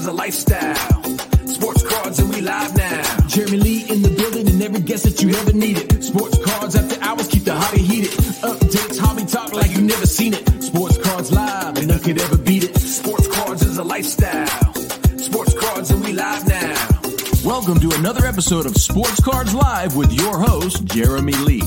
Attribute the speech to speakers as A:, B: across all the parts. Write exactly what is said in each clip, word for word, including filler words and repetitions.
A: is a lifestyle. Sports cards and we live now. Jeremy Lee in the building and every guest that you ever needed. Sports cards after hours keep the hobby heated. Updates, hobby talk like you never seen it. Sports cards live and none could ever beat it. Sports cards is a lifestyle. Sports cards and we live now. Welcome to another episode of Sports Cards Live with your host, Jeremy Lee.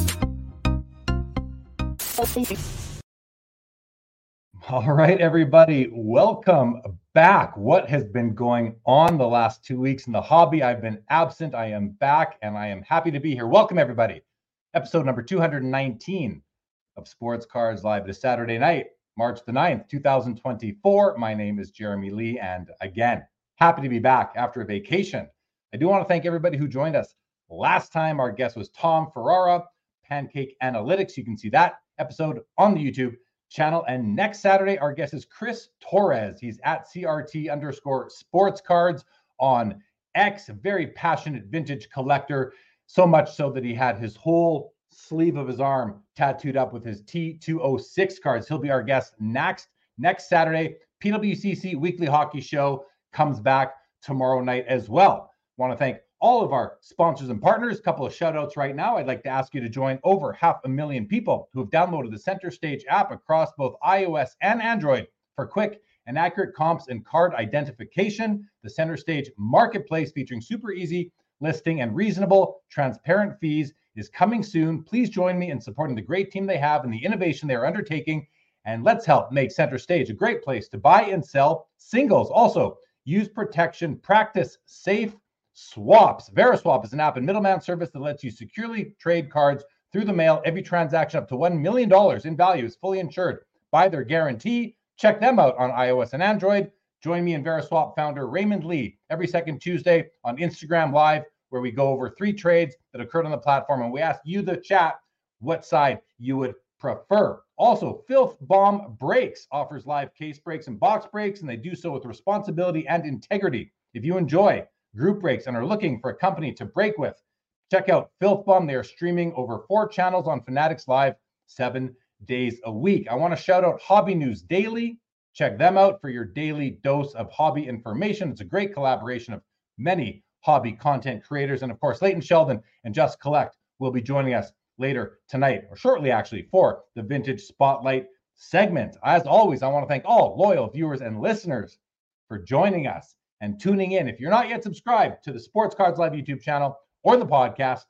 B: All right, everybody, welcome back. What has been going on the last two weeks in the hobby? I've been absent. I am back, and I am happy to be here. Welcome, everybody. Episode number two hundred nineteen of Sports Cards Live this Saturday night, March the ninth, two thousand twenty-four. My name is Jeremy Lee, and again, happy to be back after a vacation. I do want to thank everybody who joined us last time. Our guest was Tom Ferrara, Pancake Analytics. You can see that episode on the YouTube channel. And next Saturday, our guest is Chris Torres. He's at C R T underscore sports cards on X, a very passionate vintage collector, so much so that he had his whole sleeve of his arm tattooed up with his T two oh six cards. He'll be our guest next, next Saturday. P W C C Weekly Hockey Show comes back tomorrow night as well. Want to thank all of our sponsors and partners. A couple of shout outs right now. I'd like to ask you to join over half a million people who have downloaded the Center Stage app across both iOS and Android for quick and accurate comps and card identification. The Center Stage marketplace featuring super easy listing and reasonable, transparent fees is coming soon. Please join me in supporting the great team they have and the innovation they are undertaking. And let's help make Center Stage a great place to buy and sell singles. Also, use protection, practice safe swaps. VeriSwap is an app and middleman service that lets you securely trade cards through the mail. Every transaction up to one million dollars in value is fully insured by their guarantee. Check them out on iOS and Android. Join me and VeriSwap founder Raymond Lee every second Tuesday on Instagram Live, where we go over three trades that occurred on the platform, and we ask you, the chat, what side you would prefer. Also, Filth Bomb Breaks offers live case breaks and box breaks, and they do so with responsibility and integrity. If you enjoy group breaks and are looking for a company to break with, check out Filth Bomb. They are streaming over four channels on Fanatics Live seven days a week. I want to shout out Hobby News Daily. Check them out for your daily dose of hobby information. It's a great collaboration of many hobby content creators. And of course, Leighton Sheldon and Just Collect will be joining us later tonight, or shortly actually, for the Vintage Spotlight segment. As always, I want to thank all loyal viewers and listeners for joining us and tuning in. If you're not yet subscribed to the Sports Cards Live YouTube channel or the podcast,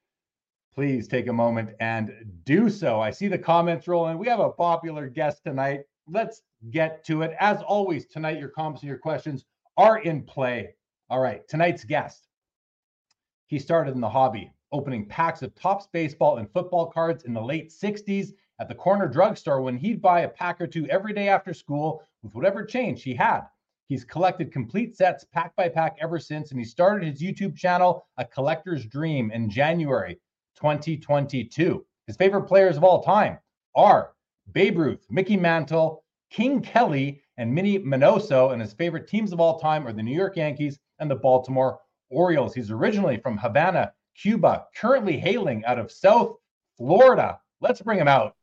B: please take a moment and do so. I see the comments rolling. We have a popular guest tonight. Let's get to it. As always, tonight, your comments and your questions are in play. All right, tonight's guest. He started in the hobby, opening packs of Topps baseball and football cards in the late sixties at the corner drugstore when he'd buy a pack or two every day after school with whatever change he had. He's collected complete sets pack by pack ever since, and he started his YouTube channel, A Collector's Dream, in January twenty twenty-two. His favorite players of all time are Babe Ruth, Mickey Mantle, King Kelly, and Minnie Minoso, and his favorite teams of all time are the New York Yankees and the Baltimore Orioles. He's originally from Havana, Cuba, currently hailing out of South Florida. Let's bring him out.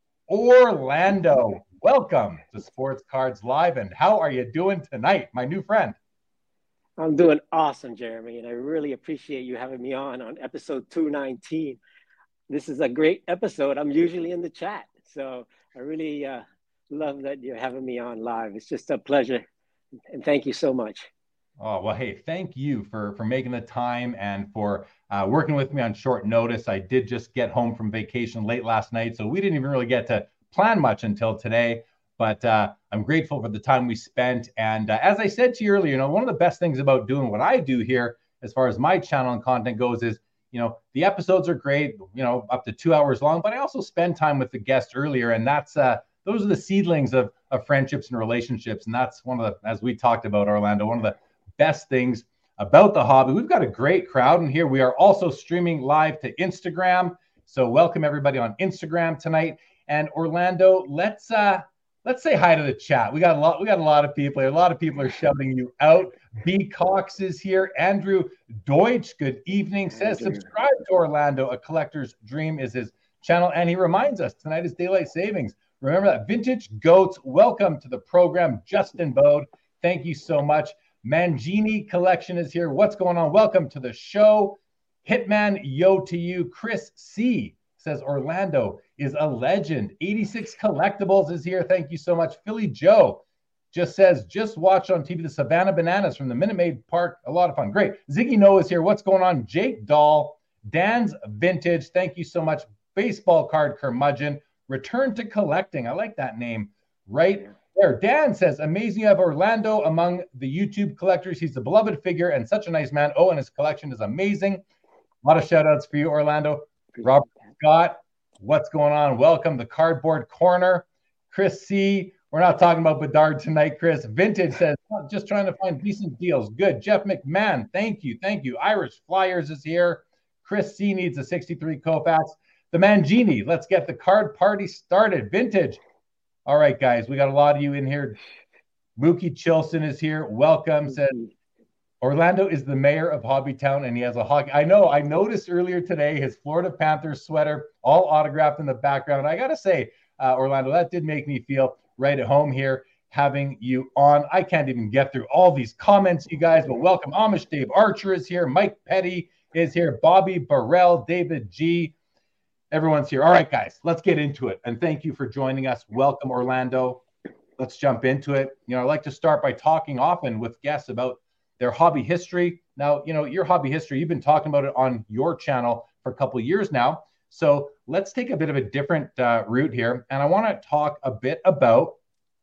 B: Orlando. Welcome to Sports Cards Live, and how are you doing tonight, my new friend?
C: I'm doing awesome, Jeremy, and I really appreciate you having me on on episode two nineteen. This is a great episode. I'm usually in the chat, so I really uh, love that you're having me on live. It's just a pleasure, and thank you so much.
B: Oh, well, hey, thank you for, for making the time and for uh, working with me on short notice. I did just get home from vacation late last night, so we didn't even really get to plan much until today, but uh, I'm grateful for the time we spent. And uh, as I said to you earlier, you know, one of the best things about doing what I do here, as far as my channel and content goes, is, you know, the episodes are great, you know, up to two hours long, but I also spend time with the guest earlier. And that's, uh, those are the seedlings of, of friendships and relationships. And that's one of the, as we talked about, Orlando, one of the best things about the hobby. We've got a great crowd in here. We are also streaming live to Instagram. So welcome everybody on Instagram tonight. And Orlando, let's uh, let's say hi to the chat. We got a lot. We got a lot of people. A lot of people are shouting you out. B Cox is here. Andrew Deutsch, good evening. Says subscribe to Orlando. A Collector's Dream is his channel, and he reminds us tonight is daylight savings. Remember that. Vintage Goats, welcome to the program. Justin Bode, thank you so much Mangini Collection is here. What's going on? Welcome to the show. Hitman, yo to you. Chris C says Orlando is a legend. eighty-six Collectibles is here. Thank you so much. Philly Joe just says, just watch on T V the Savannah Bananas from the Minute Maid Park. A lot of fun. Great. Ziggy Noah is here. What's going on? Jake Dahl, Dan's Vintage. Thank you so much. Baseball card curmudgeon. Return to collecting. I like that name right there. Dan says, amazing you have Orlando among the YouTube collectors. He's a beloved figure and such a nice man. Oh, and his collection is amazing. A lot of shout outs for you, Orlando. Robert Scott, what's going on? Welcome. The Cardboard Corner. Chris C. We're not talking about Bedard tonight, Chris. Vintage says, just trying to find decent deals. Good. Jeff McMahon, thank you. Thank you. Irish Flyers is here. Chris C. needs a sixty-three Koufax. The Mangini, let's get the card party started. Vintage. All right, guys, we got a lot of you in here. Mookie Chilson is here. Welcome. Says, Orlando is the mayor of Hobbytown, and he has a hockey. I know. I noticed earlier today his Florida Panthers sweater, all autographed in the background. I got to say, uh, Orlando, that did make me feel right at home here having you on. I can't even get through all these comments, you guys, but welcome. Amish Dave Archer is here. Mike Petty is here. Bobby Burrell, David G. Everyone's here. All right, guys, let's get into it. And thank you for joining us. Welcome, Orlando. Let's jump into it. You know, I like to start by talking often with guests about their hobby history. Now, you know, your hobby history, you've been talking about it on your channel for a couple of years now. So let's take a bit of a different uh, route here. And I want to talk a bit about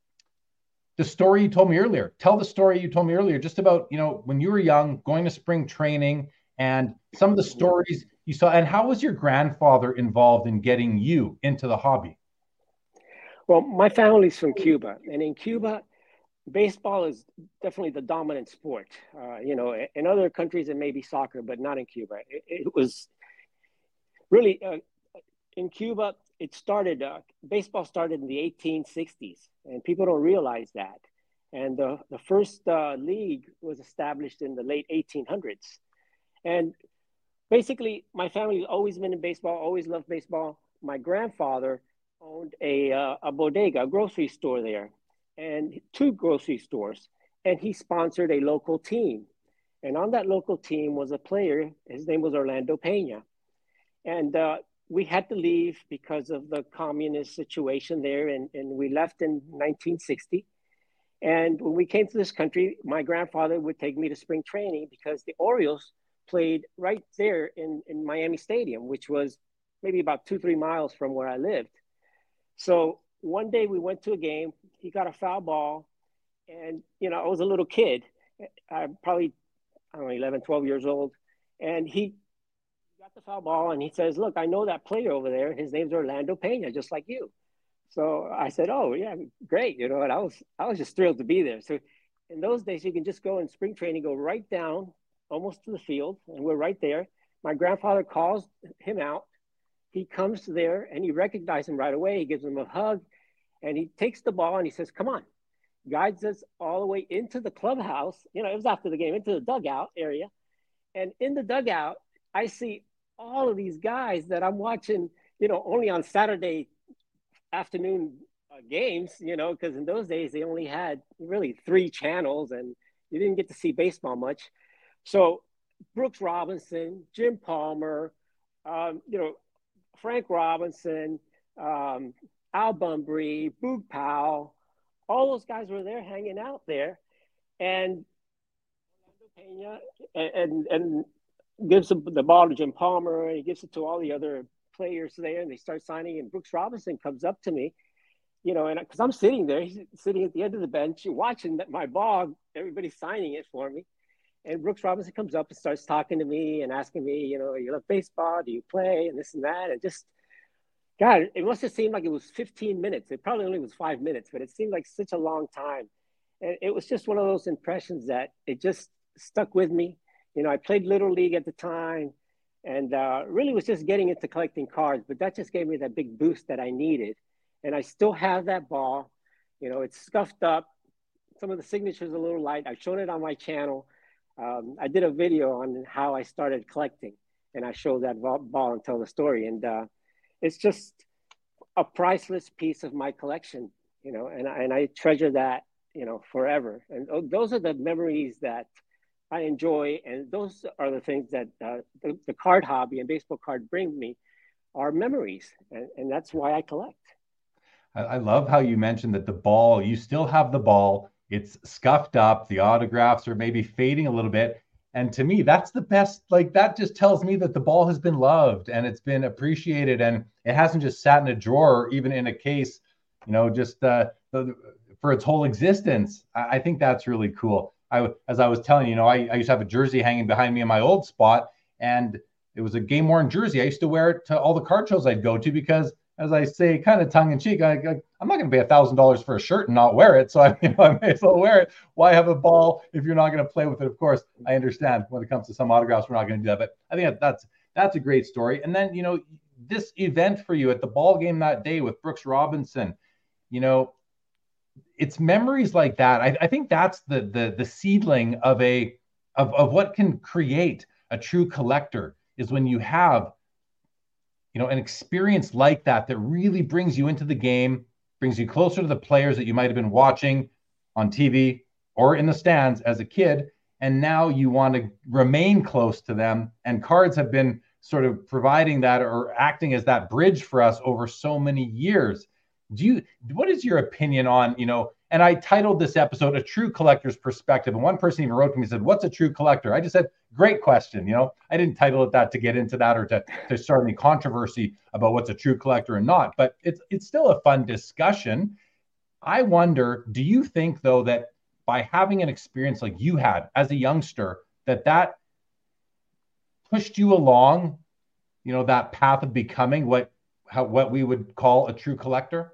B: the story you told me earlier. Tell the story you told me earlier, just about, you know, when you were young, going to spring training and some of the stories you saw. And how was your grandfather involved in getting you into the hobby?
C: Well, my family's from Cuba. And in Cuba, baseball is definitely the dominant sport. Uh, you know, in other countries, it may be soccer, but not in Cuba. It, it was really, uh, in Cuba, it started, uh, baseball started in the eighteen sixties, and people don't realize that. And the, the first uh, league was established in the late eighteen hundreds. And basically, my family has always been in baseball, always loved baseball. My grandfather owned a, uh, a bodega, a grocery store there, and two grocery stores. And he sponsored a local team. And on that local team was a player. His name was Orlando Pena. And uh, we had to leave because of the communist situation there. And, and we left in nineteen sixty. And when we came to this country, my grandfather would take me to spring training because the Orioles played right there in, in Miami Stadium, which was maybe about two, three miles from where I lived. So one day we went to a game, he got a foul ball, and, you know, I was a little kid, I probably, I don't know, eleven, twelve years old. And he got the foul ball and he says, look, I know that player over there. His name's Orlando Pena, just like you. So I said, oh yeah, great. You know, and I was, I was just thrilled to be there. So in those days, you can just go in spring training, go right down almost to the field, and we're right there. My grandfather calls him out. He comes there and he recognizes him right away. He gives him a hug and he takes the ball and he says, come on, guides us all the way into the clubhouse. You know, it was after the game, into the dugout area. And in the dugout, I see all of these guys that I'm watching, you know, only on Saturday afternoon uh, games, you know, because in those days they only had really three channels and you didn't get to see baseball much. So Brooks Robinson, Jim Palmer, um, you know, Frank Robinson, um, Al Bunbury, Boog Powell, all those guys were there hanging out there. And Orlando Pena and, and, and gives the ball to Jim Palmer, and he gives it to all the other players there, and they start signing. And Brooks Robinson comes up to me, you know, and because I'm sitting there, he's sitting at the end of the bench watching my ball, everybody's signing it for me. And Brooks Robinson comes up and starts talking to me and asking me, you know, you love baseball, do you play, and this and that. And just, God, it must have seemed like it was fifteen minutes. It probably only was five minutes, but it seemed like such a long time. And it was just one of those impressions that it just stuck with me. You know, I played Little League at the time and uh, really was just getting into collecting cards, but that just gave me that big boost that I needed. And I still have that ball. You know, it's scuffed up. Some of the signatures are a little light. I've shown it on my channel. Um, I did a video on how I started collecting, and I showed that ball and tell the story. And uh, it's just a priceless piece of my collection, you know, and, and I treasure that, you know, forever. And those are the memories that I enjoy. And those are the things that uh, the, the card hobby and baseball card bring me are memories. And, and that's why I collect.
B: I, I love how you mentioned that the ball, you still have the ball. It's scuffed up. The autographs are maybe fading a little bit. And to me, that's the best. Like that just tells me that the ball has been loved and it's been appreciated and it hasn't just sat in a drawer or even in a case, you know, just uh, the, for its whole existence. I, I think that's really cool. I, as I was telling you, you know, I, I used to have a jersey hanging behind me in my old spot, and it was a game worn jersey. I used to wear it to all the card shows I'd go to because, as I say, kind of tongue in cheek, I, I, I'm not going to pay a thousand dollars for a shirt and not wear it. So I, you know, I may as well wear it. Why have a ball if you're not going to play with it? Of course, I understand when it comes to some autographs, we're not going to do that. But I think that's that's a great story. And then, you know, this event for you at the ball game that day with Brooks Robinson, you know, it's memories like that. I, I think that's the the the seedling of a of of what can create a true collector is when you have, you know, an experience like that that really brings you into the game, brings you closer to the players that you might have been watching on T V or in the stands as a kid, and now you want to remain close to them. And cards have been sort of providing that or acting as that bridge for us over so many years. Do you, what is your opinion on, you know, and I titled this episode A True Collector's Perspective. And one person even wrote to me and said, what's a true collector? I just said, great question. You know, I didn't title it that to get into that or to, to start any controversy about what's a true collector or not, but it's, it's still a fun discussion. I wonder, do you think though, that by having an experience like you had as a youngster, that that pushed you along, you know, that path of becoming what, how, what we would call a true collector?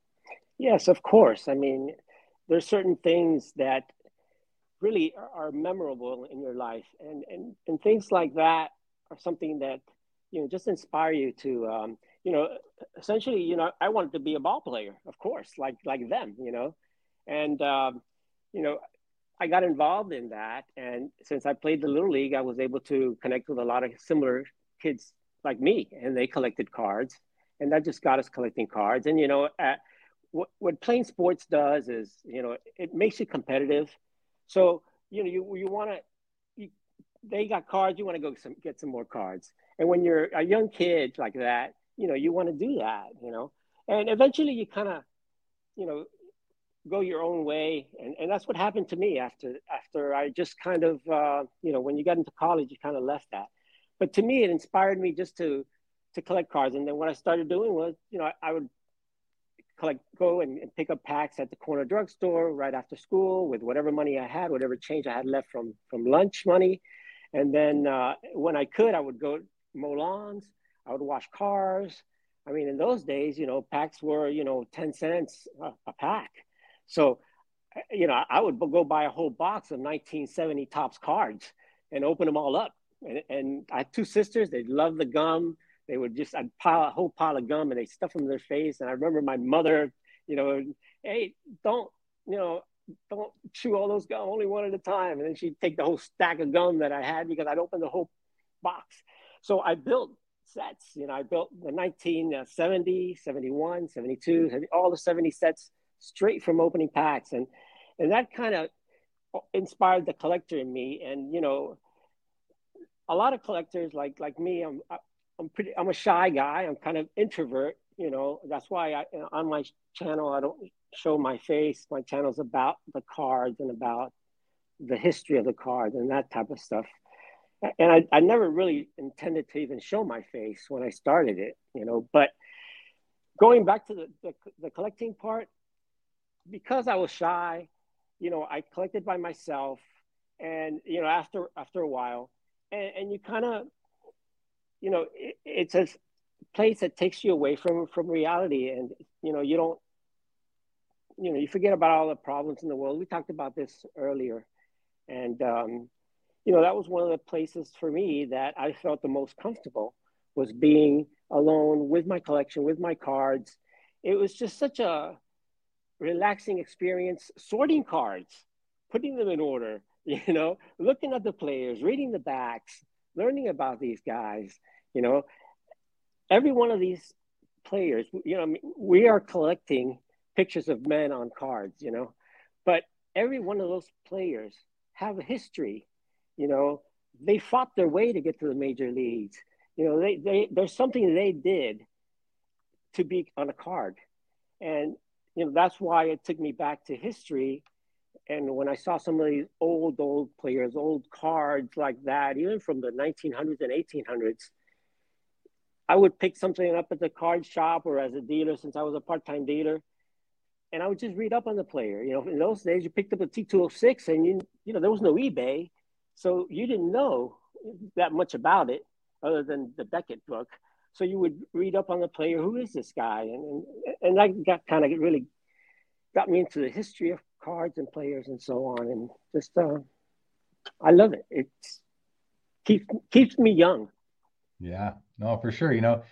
C: Yes, of course. I mean, there's certain things that really are, are memorable in your life, and, and and things like that are something that, you know, just inspire you to, um, you know, essentially, you know, I wanted to be a ball player, of course, like like them, you know, and um, you know, I got involved in that, and since I played the Little League, I was able to connect with a lot of similar kids like me, and they collected cards, and that just got us collecting cards, and you know. At, What, what playing sports does is, you know, it makes you competitive. So, you know, you you want to, you, they got cards, you want to go some, get some more cards. And when you're a young kid like that, you know, you want to do that, you know, and eventually you kind of, you know, go your own way. And, and that's what happened to me after, after I just kind of, uh, you know, when you got into college, you kind of left that. But to me, it inspired me just to, to collect cards. And then what I started doing was, you know, I, I would collect, go and, and pick up packs at the corner drugstore right after school with whatever money I had, whatever change I had left from, from lunch money. And then uh, when I could, I would go mow lawns. I would wash cars. I mean, in those days, you know, packs were, you know, ten cents a, a pack. So, you know, I would go buy a whole box of nineteen seventy Topps cards and open them all up. And, and I had two sisters. They loved the gum. They would just, I'd pile a whole pile of gum and they stuff them in their face. And I remember my mother, you know, hey, don't, you know, don't chew all those gum, only one at a time. And then she'd take the whole stack of gum that I had because I'd open the whole box. So I built sets, you know, I built the nineteen seventy, seventy-one, seventy-two, all the seventy sets straight from opening packs. And, and that kind of inspired the collector in me. And, you know, a lot of collectors like, like me, I'm, I'm pretty, I'm a shy guy. I'm kind of introvert, you know, that's why I, on my channel, I don't show my face. My channel's about the cards and about the history of the cards and that type of stuff. And I, I never really intended to even show my face when I started it, you know, but going back to the, the, the collecting part, because I was shy, you know, I collected by myself and, you know, after, after a while, and, and you kind of, you know, it, it's a place that takes you away from, from reality. And, you know, you don't, you know, you forget about all the problems in the world. We talked about this earlier. And, um, you know, that was one of the places for me that I felt the most comfortable, was being alone with my collection, with my cards. It was just such a relaxing experience, sorting cards, putting them in order, you know, looking at the players, reading the backs, learning about these guys, you know, every one of these players, you know, we are collecting pictures of men on cards, you know, But every one of those players have a history. You know, they fought their way to get to the major leagues. You know, they, they there's something they did to be on a card. And, you know, that's why it took me back to history. And when I saw some of these old, old players, old cards like that, even from the nineteen hundreds and eighteen hundreds, I would pick something up at the card shop or as a dealer, since I was a part-time dealer, and I would just read up on the player. You know, in those days, you picked up a T two oh six, and you, you know, there was no eBay, so you didn't know that much about it other than the Beckett book. So you would read up on the player. Who is this guy? And and, and that got kind of really got me into the history of cards and players and so on. And just, uh, I love it. It keeps keeps me young.
B: Yeah, no, for sure. You know,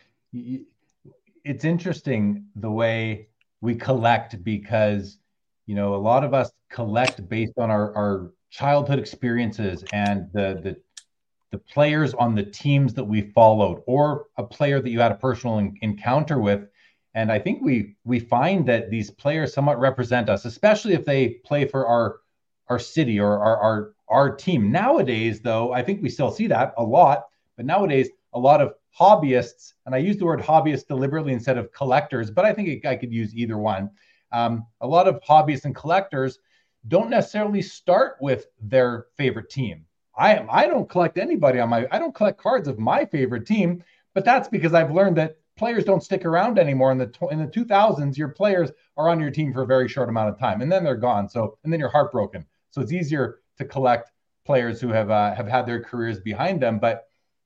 B: it's interesting the way we collect, because, you know, a lot of us collect based on our, our childhood experiences and the, the, the players on the teams that we followed, or a player that you had a personal en- encounter with. And I think we we find that these players somewhat represent us, especially if they play for our our city or our our, our team. Nowadays, though, I think we still see that a lot, but nowadays a lot of hobbyists, and I use the word hobbyist deliberately instead of collectors, but I think it, I could use either one. Um, a lot of hobbyists and collectors don't necessarily start with their favorite team. I I don't collect anybody on my, I don't collect cards of my favorite team, but that's because I've learned that players don't stick around anymore. In the in the two thousands, your players are on your team for a very short amount of time, and then they're gone. So, and then you're heartbroken. So it's easier to collect players who have uh, have had their careers behind them. But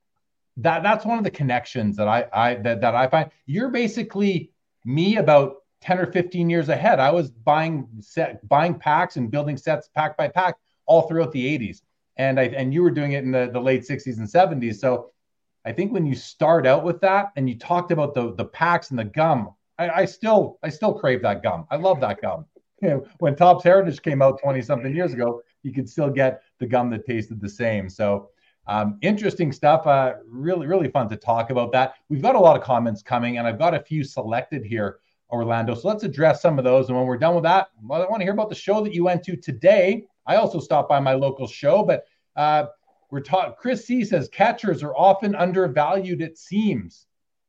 B: that that's one of the connections that I I that, that I find. You're basically me about ten or fifteen years ahead. I was buying set buying packs and building sets pack by pack all throughout the eighties. And I and you were doing it in the, the late sixties and seventies. So I think when you start out with that, and you talked about the the packs and the gum, I, I still I still crave that gum. I love that gum. You know, when Topps Heritage came out twenty something years ago, you could still get the gum that tasted the same. So um, interesting stuff. Uh, really, really fun to talk about that. We've got a lot of comments coming, and I've got a few selected here, Orlando. So let's address some of those. And when we're done with that, well, I want to hear about the show that you went to today. I also stopped by my local show, but uh, we're taught. Chris C says catchers are often undervalued, it seems.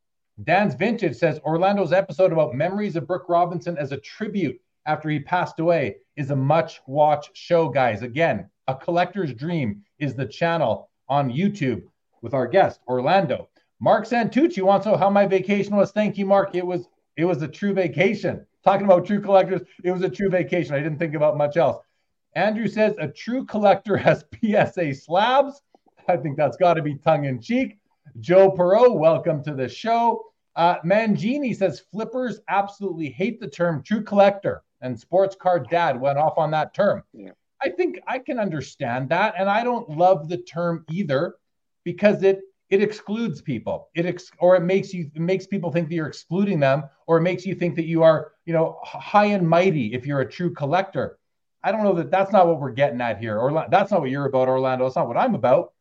B: Dan's Vintage says Orlando's episode about memories of Brooke Robinson as a tribute after he passed away is a much-watched show, guys. Again, a collector's dream is the channel on YouTube with our guest, Orlando. Mark Santucci wants to know how my vacation was. Thank you, Mark. It was it was a true vacation. Talking about true collectors, it was a true vacation. I didn't think about much else. Andrew says a true collector has P S A slabs. I think that's got to be tongue-in-cheek. Joe Perot, welcome to the show. Uh, Mangini says flippers absolutely hate the term true collector, and Sports Card Dad went off on that term.
C: Yeah.
B: I think I can understand that, and I don't love the term either, because it it excludes people. It ex- or it makes you it makes people think that you're excluding them, or it makes you think that you are, you know, high and mighty if you're a true collector. I don't know that that's not what we're getting at here. Or that's not what you're about, Orlando. It's not what I'm about.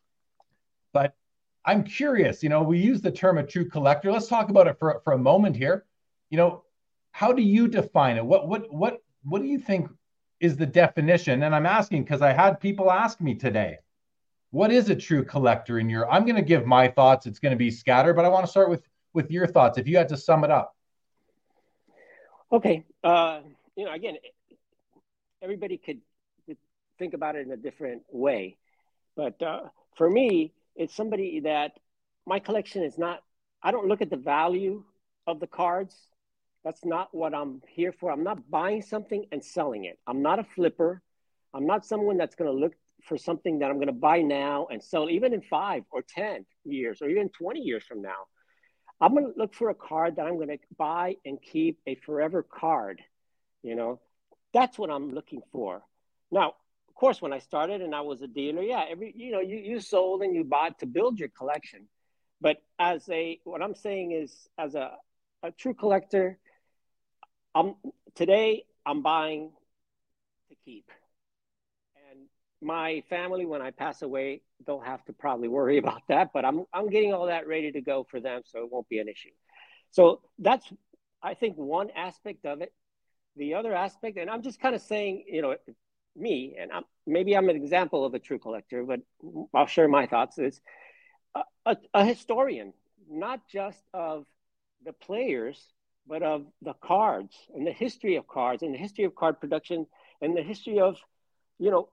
B: But I'm curious, you know, we use the term a true collector. Let's talk about it for, for a moment here. You know, how do you define it? What what what what do you think is the definition? And I'm asking because I had people ask me today, what is a true collector in your, I'm going to give my thoughts. It's going to be scattered, but I want to start with, with your thoughts. If you had to sum it up.
C: Okay. Uh, you know, again, everybody could think about it in a different way. But uh, for me, it's somebody that my collection is not, I don't look at the value of the cards. That's not what I'm here for. I'm not buying something and selling it. I'm not a flipper. I'm not someone that's going to look for something that I'm going to buy now and sell even in five or ten years or even twenty years from now. I'm going to look for a card that I'm going to buy and keep, a forever card. You know, that's what I'm looking for. Now, of course, when I started and I was a dealer, yeah, every, you know, you, you sold and you bought to build your collection. But as a, what I'm saying is, as a, a true collector, I'm, today I'm buying to keep. And my family, when I pass away, they'll have to probably worry about that, but I'm, I'm getting all that ready to go for them, so it won't be an issue. So that's, I think, one aspect of it. the other aspect, and I'm just kind of saying, you know, me, and I'm, maybe I'm an example of a true collector, but I'll share my thoughts, is a, a, a historian, not just of the players, but of the cards and the history of cards and the history of card production and the history of, you know,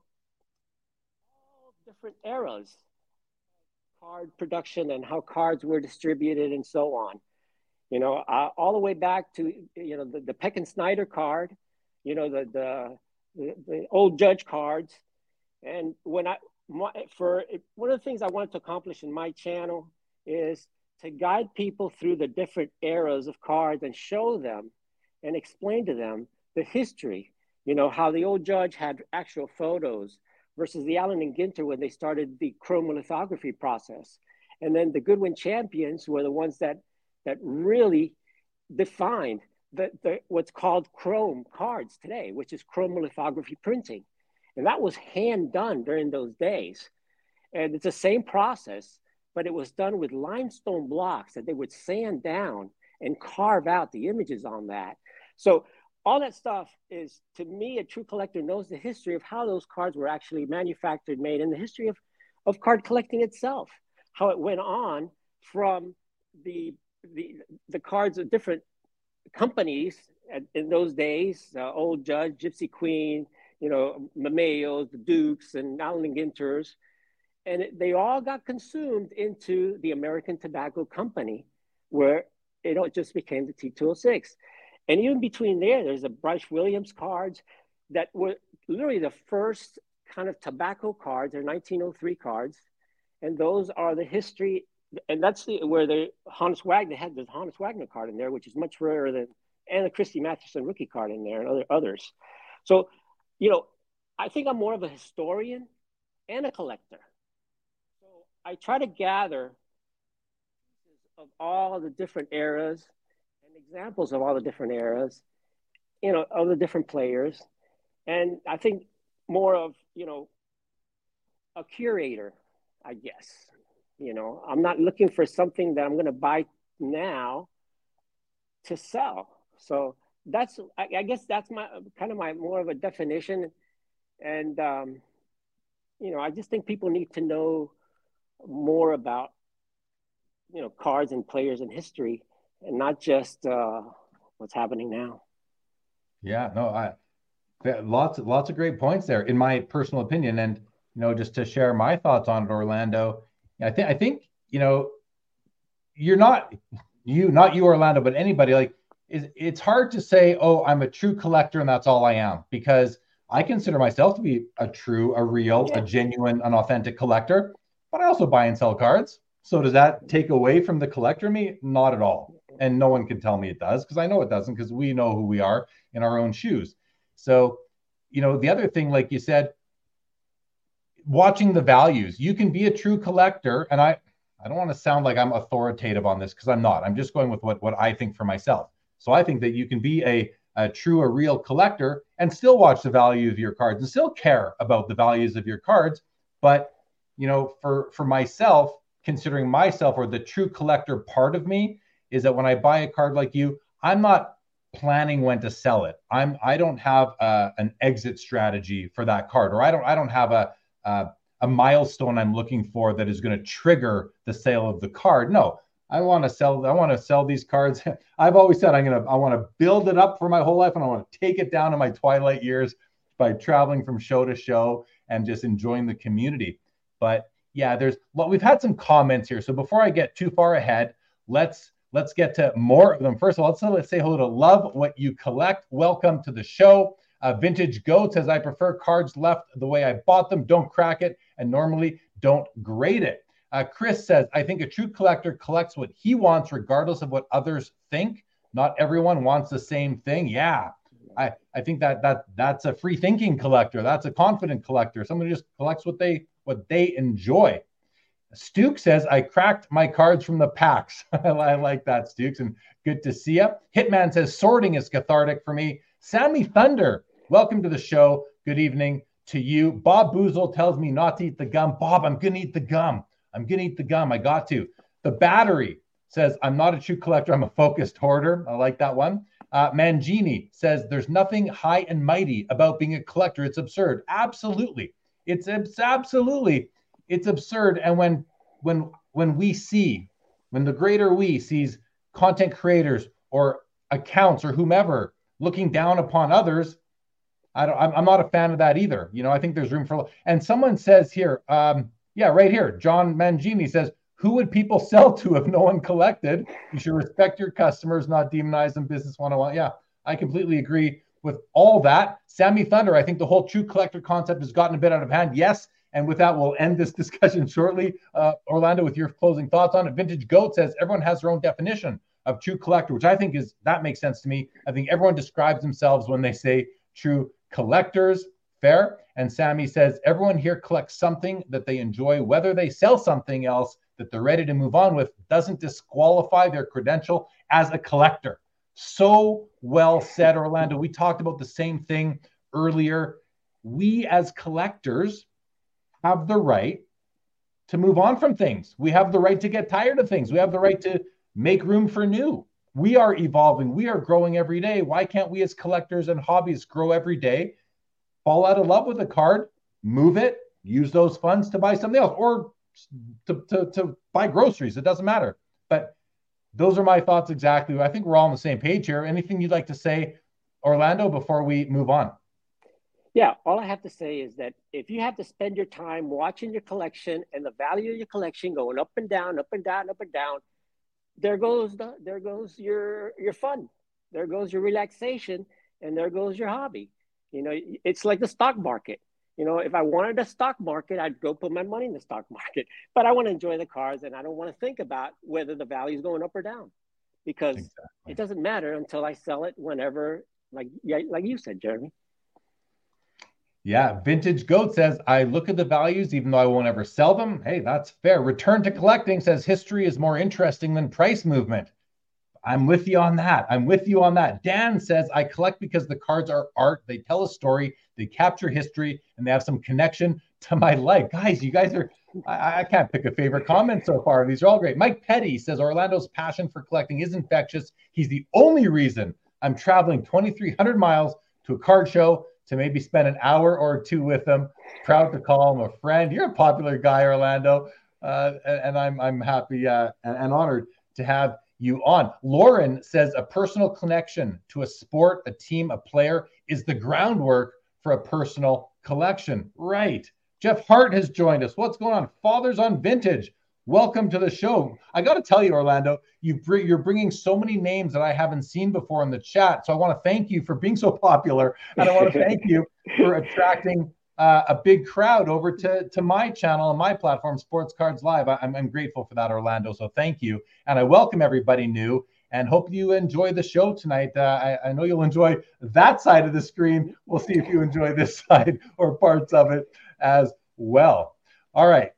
C: all different eras of card production and how cards were distributed and so on. You know, uh, all the way back to, you know, the, the Peck and Snyder card, you know, the, the, the, the old Judge cards. And when I, my, for one of the things I wanted to accomplish in my channel is to guide people through the different eras of cards and show them and explain to them the history, you know, how the old Judge had actual photos versus the Allen and Ginter when they started the chromolithography process. And then the Goodwin champions were the ones that that really defined the, the, what's called chrome cards today, which is chromolithography printing. And that was hand done during those days. And it's the same process, but it was done with limestone blocks that they would sand down and carve out the images on that. So all that stuff is, to me, a true collector knows the history of how those cards were actually manufactured, made, and the history of, of card collecting itself, how it went on from the the the cards of different companies at, in those days, uh, Old Judge, Gypsy Queen, you know, Mameos, the Dukes, and Allen and Ginters, and it, they all got consumed into the American Tobacco Company, where it just became the T two oh six. And even between there, there's the Bryce Williams cards that were literally the first kind of tobacco cards. They're nineteen oh three cards, and those are the history. And that's the, where the Honus Wagner had the Honus Wagner card in there, which is much rarer than, and the Christy Mathewson rookie card in there and other others. So, you know, I think I'm more of a historian and a collector. So I try to gather of all the different eras and examples of all the different eras, you know, of the different players. And I think more of, you know, a curator, I guess. You know, I'm not looking for something that I'm going to buy now to sell. So that's, I, I guess that's my kind of my more of a definition. And, um, you know, I just think people need to know more about, you know, cards and players and history, and not just uh, what's happening now.
B: Yeah, no, I lots, lots of great points there, in my personal opinion. And, you know, just to share my thoughts on it, Orlando, I think, I think, you know, you're not, you, not you, Orlando, but anybody, like, is it's hard to say, oh, I'm a true collector and that's all I am, because I consider myself to be a true, a real, yeah. a genuine, an authentic collector, but I also buy and sell cards. So does that take away from the collector in me? Not at all. And no one can tell me it does, because I know it doesn't, because we know who we are in our own shoes. So, you know, the other thing, like you said, watching the values. You can be a true collector, and I, I don't want to sound like I'm authoritative on this, because I'm not. I'm just going with what, what I think for myself. So I think that you can be a, a true, a real collector and still watch the value of your cards and still care about the values of your cards. But, you know, for, for myself, considering myself, or the true collector part of me, is that when I buy a card like you, I'm not planning when to sell it. I'm, I don't have a, an exit strategy for that card, or I don't, I don't have a, Uh, a milestone I'm looking for that is going to trigger the sale of the card. No, I want to sell. I want to sell these cards. I've always said I'm going to. I want to build it up for my whole life, and I want to take it down in my twilight years by traveling from show to show and just enjoying the community. But yeah, there's. Well, we've had some comments here. So before I get too far ahead, let's let's get to more of them. First of all, let's let's say hello to Love What You Collect. Welcome to the show. Uh, Vintage Goat says, I prefer cards left the way I bought them. Don't crack it, and normally don't grade it. Uh, Chris says, I think a true collector collects what he wants, regardless of what others think. Not everyone wants the same thing. Yeah, I, I think that that that's a free thinking collector. That's a confident collector. Someone who just collects what they what they enjoy. Stuke says, I cracked my cards from the packs. I like that, Stukes, and good to see you. Hitman says, sorting is cathartic for me. Sammy Thunder, welcome to the show. Good evening to you. Bob Boozle tells me not to eat the gum. Bob, I'm going to eat the gum. I'm going to eat the gum. I got to. The Battery says, I'm not a true collector. I'm a focused hoarder. I like that one. Uh, Mangini says there's nothing high and mighty about being a collector. It's absurd. Absolutely. It's, it's absolutely, it's absurd. And when, when, when we see, when the greater we sees content creators or accounts or whomever looking down upon others, I don't, I'm, I'm not a fan of that either. You know, I think there's room for, and someone says here, um, yeah, right here, John Mangini says, who would people sell to if no one collected? You should respect your customers, not demonize them. Business one oh one. Yeah, I completely agree with all that. Sammy Thunder, I think the whole true collector concept has gotten a bit out of hand. Yes. And with that, we'll end this discussion shortly. Uh, Orlando, with your closing thoughts on it. Vintage Goat says everyone has their own definition of true collector, which I think is, that makes sense to me. I think everyone describes themselves when they say true collectors. Fair. And Sammy says everyone here collects something that they enjoy, whether they sell something else that they're ready to move on with doesn't disqualify their credential as a collector. So well said, Orlando. We talked about the same thing earlier. We as collectors have the right to move on from things. We have the right to get tired of things. We have the right to make room for new. We are evolving. We are growing every day. Why can't we as collectors and hobbyists grow every day, fall out of love with a card, move it, use those funds to buy something else, or To, to, to buy groceries? It doesn't matter. But those are my thoughts exactly. I think we're all on the same page here. Anything you'd like to say, Orlando, before we move on?
C: Yeah, all I have to say is that if you have to spend your time watching your collection and the value of your collection going up and down, up and down, up and down, there goes the there goes your your fun, there goes your relaxation, and there goes your hobby. You know, it's like the stock market. You know, if I wanted a stock market, I'd go put my money in the stock market. But I want to enjoy the cars, and I don't want to think about whether the value is going up or down, because exactly. It doesn't matter until I sell it whenever, like yeah, like you said, Jeremy.
B: Yeah, Vintage Goat says, I look at the values even though I won't ever sell them. Hey, that's fair. Return to Collecting says history is more interesting than price movement. I'm with you on that. I'm with you on that. Dan says, I collect because the cards are art. They tell a story, they capture history, and they have some connection to my life. Guys, you guys are, I, I can't pick a favorite comment so far. These are all great. Mike Petty says, Orlando's passion for collecting is infectious. He's the only reason I'm traveling twenty-three hundred miles to a card show to maybe spend an hour or two with him. Proud to call him a friend. You're a popular guy, Orlando. Uh, and, and I'm, I'm happy uh, and, and honored to have you on. Lauren says a personal connection to a sport, a team, a player is the groundwork for a personal collection. Right. Jeff Hart has joined us. What's going on? Fathers on Vintage. Welcome to the show. I got to tell you, Orlando, you br- you're bringing so many names that I haven't seen before in the chat. So I want to thank you for being so popular. And I want to thank you for attracting uh, a big crowd over to, to my channel and my platform, Sports Cards Live. I, I'm, I'm grateful for that, Orlando. So thank you. And I welcome everybody new and hope you enjoy the show tonight. Uh, I, I know you'll enjoy that side of the screen. We'll see if you enjoy this side or parts of it as well. All right.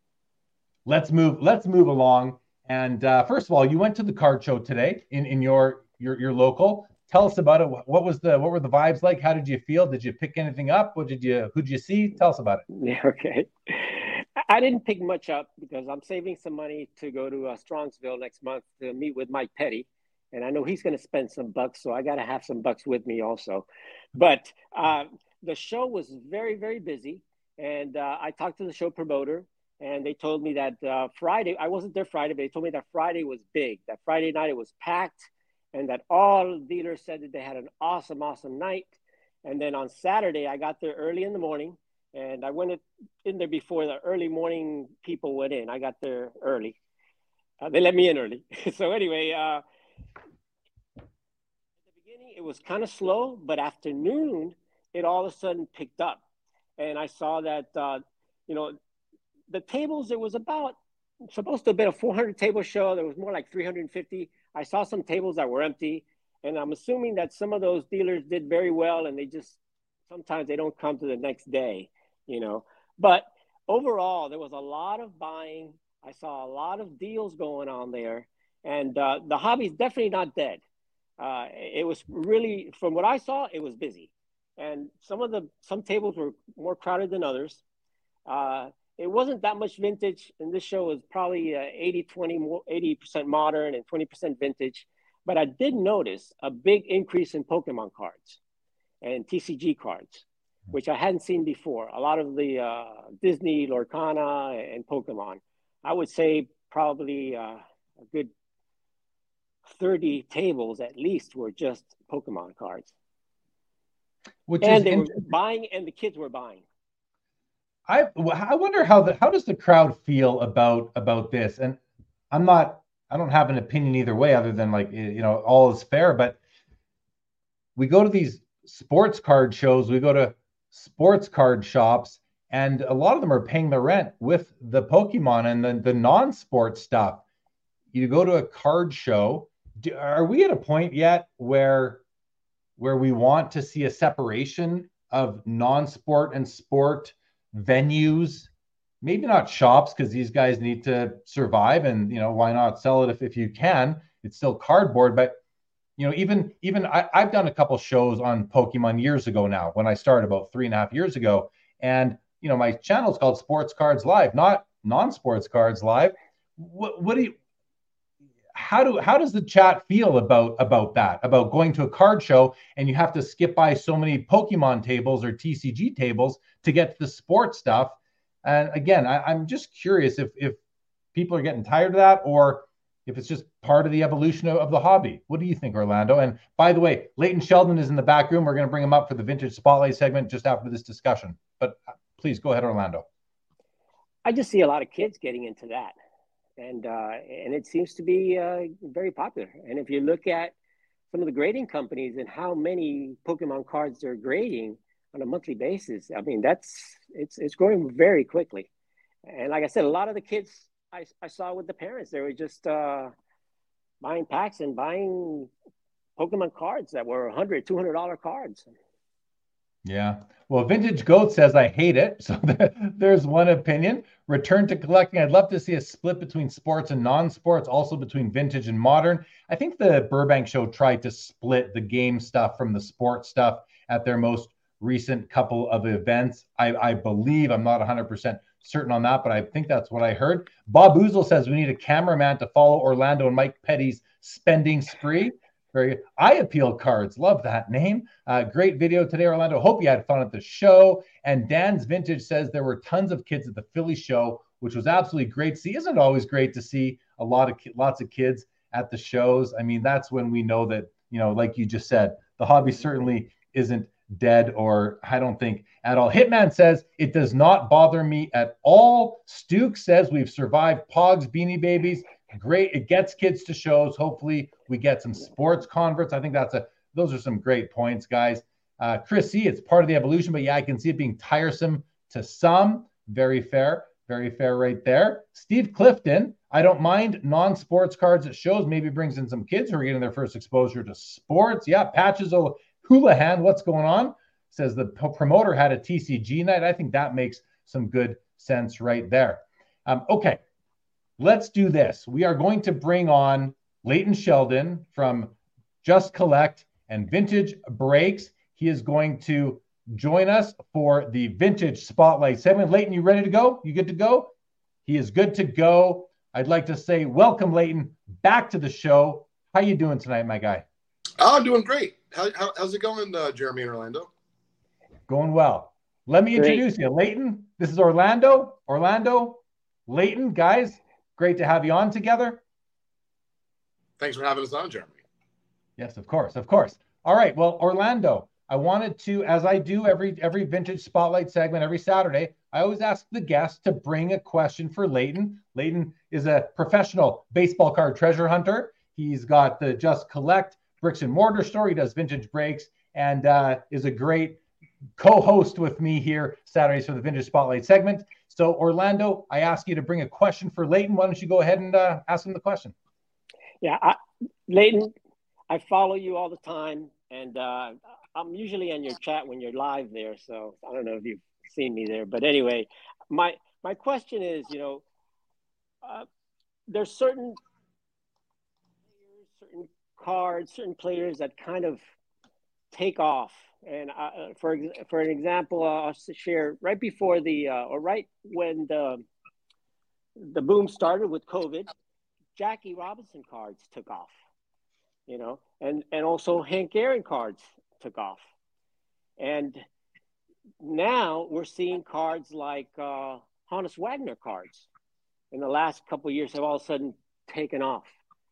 B: Let's move. Let's move along. And uh, first of all, you went to the card show today in, in your, your your local. Tell us about it. What was the what were the vibes like? How did you feel? Did you pick anything up? What did you who did you see? Tell us about it.
C: Yeah, okay. I didn't pick much up because I'm saving some money to go to uh, Strongsville next month to meet with Mike Petty, and I know he's going to spend some bucks, so I got to have some bucks with me also. But uh, the show was very very busy, and uh, I talked to the show promoter. And they told me that uh, Friday, I wasn't there Friday, but they told me that Friday was big, that Friday night it was packed, and that all dealers said that they had an awesome, awesome night. And then on Saturday, I got there early in the morning, and I went in there before the early morning people went in. I got there early. Uh, they let me in early. So anyway, uh, at the beginning, it was kind of slow, but afternoon, it all of a sudden picked up. And I saw that, uh, you know, the tables, there was about, supposed to have been a four hundred table show. There was more like three hundred fifty. I saw some tables that were empty. And I'm assuming that some of those dealers did very well. And they just, sometimes they don't come to the next day, you know. But overall, there was a lot of buying. I saw a lot of deals going on there. And uh, the hobby is definitely not dead. Uh, it was really, from what I saw, it was busy. And some of the, some tables were more crowded than others. Uh, It wasn't that much vintage, and this show was probably uh, eighty twenty, eighty percent modern and twenty percent vintage. But I did notice a big increase in Pokemon cards and T C G cards, which I hadn't seen before. A lot of the uh, Disney, Lorcana, and Pokemon. I would say probably uh, a good thirty tables at least were just Pokemon cards. Which and they were buying, and the kids were buying.
B: I I wonder how the how does the crowd feel about about this? And I'm not I don't have an opinion either way, other than like, you know, all is fair. But we go to these sports card shows, we go to sports card shops, and a lot of them are paying the rent with the Pokemon and the, the non-sport stuff. You go to a card show. Do, are we at a point yet where where we want to see a separation of non-sport and sport venues? Maybe not shops, because these guys need to survive, and, you know, why not sell it if, if you can? It's still cardboard. But, you know, even even I, I've done a couple shows on Pokemon years ago now, when I started about three and a half years ago. And, you know, my channel is called Sports Cards Live, not non-sports cards live. What, what do you, how do, how does the chat feel about, about that, about going to a card show and you have to skip by so many Pokemon tables or T C G tables to get to the sports stuff? And again, I, I'm just curious if, if people are getting tired of that, or if it's just part of the evolution of, of the hobby. What do you think, Orlando? And by the way, Leighton Sheldon is in the back room. We're going to bring him up for the Vintage Spotlight segment just after this discussion. But please go ahead, Orlando.
C: I just see a lot of kids getting into that. And, uh, and it seems to be uh, very popular. And if you look at some of the grading companies and how many Pokemon cards they're grading on a monthly basis, I mean, that's it's it's growing very quickly. And like I said, a lot of the kids I, I saw with the parents, they were just uh, buying packs and buying Pokemon cards that were one hundred dollars, two hundred dollars cards.
B: Yeah. Well, Vintage Goat says, I hate it. So there's one opinion. Return to collecting. I'd love to see a split between sports and non-sports, also between vintage and modern. I think the Burbank show tried to split the game stuff from the sports stuff at their most recent couple of events. I, I believe, I'm not one hundred percent certain on that, but I think that's what I heard. Bob Oozle says we need a cameraman to follow Orlando and Mike Petty's spending spree. Very Eye Appeal Cards. Love that name. Uh, great video today, Orlando. Hope you had fun at the show. And Dan's Vintage says there were tons of kids at the Philly show, which was absolutely great to see. Isn't it always great to see a lot of lots of kids at the shows? I mean, that's when we know that, you know, like you just said, the hobby certainly isn't dead, or I don't think at all. Hitman says it does not bother me at all. Stuke says we've survived Pogs, Beanie Babies. Great. It gets kids to shows. Hopefully we get some sports converts. I think that's a, those are some great points, guys. Uh, Chris C, it's part of the evolution, but yeah, I can see it being tiresome to some. Very fair. Very fair right there. Steve Clifton, I don't mind non-sports cards at shows. Maybe brings in some kids who are getting their first exposure to sports. Yeah. Patches O'Houlihan, what's going on? Says the promoter had a T C G night. I think that makes some good sense right there. Um, okay. Let's do this. We are going to bring on Leighton Sheldon from Just Collect and Vintage Breaks. He is going to join us for the Vintage Spotlight segment. Leighton, you ready to go? You good to go? He is good to go. I'd like to say welcome, Leighton, back to the show. How you doing tonight, my guy?
D: Oh, I'm doing great. How, how, how's it going, uh, Jeremy and Orlando?
B: Going well. Let me
C: Great.
B: introduce you. Leighton, this is Orlando. Orlando, Leighton, guys. Great to have you on together.
D: Thanks for having us on, Jeremy.
B: Yes, of course, of course. All right, well, Orlando, I wanted to, as I do every every Vintage Spotlight segment every Saturday, I always ask the guest to bring a question for Leighton. Leighton is a professional baseball card treasure hunter. He's got the Just Collect bricks and mortar store. He does Vintage Breaks and uh, is a great co-host with me here Saturdays for the Vintage Spotlight segment. So, Orlando, I ask you to bring a question for Leighton. Why don't you go ahead and uh, ask him the question?
C: Yeah, I, Leighton, I follow you all the time, and uh, I'm usually on your chat when you're live there. So I don't know if you've seen me there, but anyway, my my question is, you know, uh, there's certain certain cards, certain players that kind of take off. And uh, for for an example, uh, I'll share right before the uh, or right when the the boom started with COVID, Jackie Robinson cards took off, you know, and, and also Hank Aaron cards took off. And now we're seeing cards like uh, Honus Wagner cards in the last couple of years have all of a sudden taken off.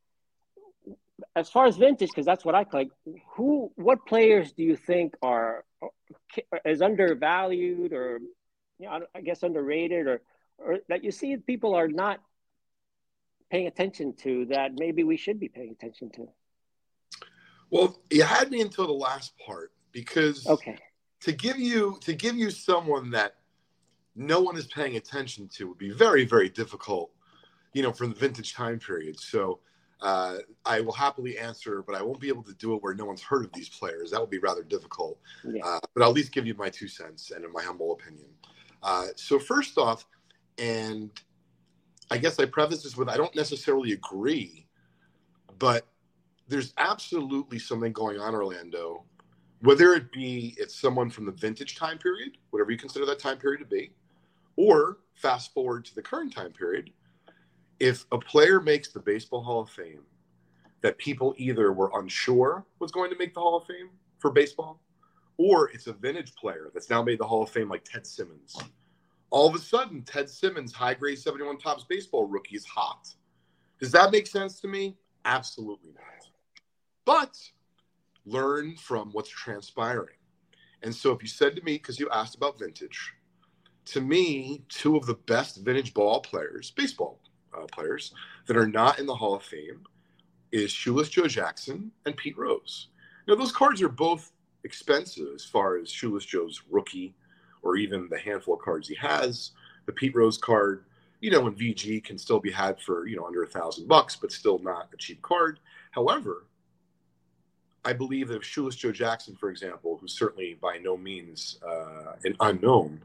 C: As far as vintage, because that's what I collect, who, what players do you think are is undervalued or, you know, I guess underrated, or, or that you see people are not paying attention to that maybe we should be paying attention to?
D: Well, you had me until the last part because
C: okay.
D: to give you to give you someone that no one is paying attention to would be very, very difficult, you know, from the vintage time period. So uh, I will happily answer, but I won't be able to do it where no one's heard of these players. That would be rather difficult.
C: Yeah. Uh,
D: but I'll at least give you my two cents and in my humble opinion. Uh, so first off, and I guess I preface this with, I don't necessarily agree, but there's absolutely something going on, Orlando, whether it be it's someone from the vintage time period, whatever you consider that time period to be, or fast forward to the current time period. If a player makes the Baseball Hall of Fame that people either were unsure was going to make the Hall of Fame for baseball, or it's a vintage player that's now made the Hall of Fame like Ted Simmons, all of a sudden Ted Simmons, high grade seventy-one Topps baseball rookie, is hot. Does that make sense to me? Absolutely not. But learn from what's transpiring. And so if you said to me, because you asked about vintage, to me, two of the best vintage ball players, baseball uh, players, that are not in the Hall of Fame is Shoeless Joe Jackson and Pete Rose. Now, those cards are both expensive as far as Shoeless Joe's rookie or even the handful of cards he has. The Pete Rose card, you know, in V G can still be had for, you know, under a thousand bucks, but still not a cheap card. However, I believe that if Shoeless Joe Jackson, for example, who's certainly by no means uh, an unknown,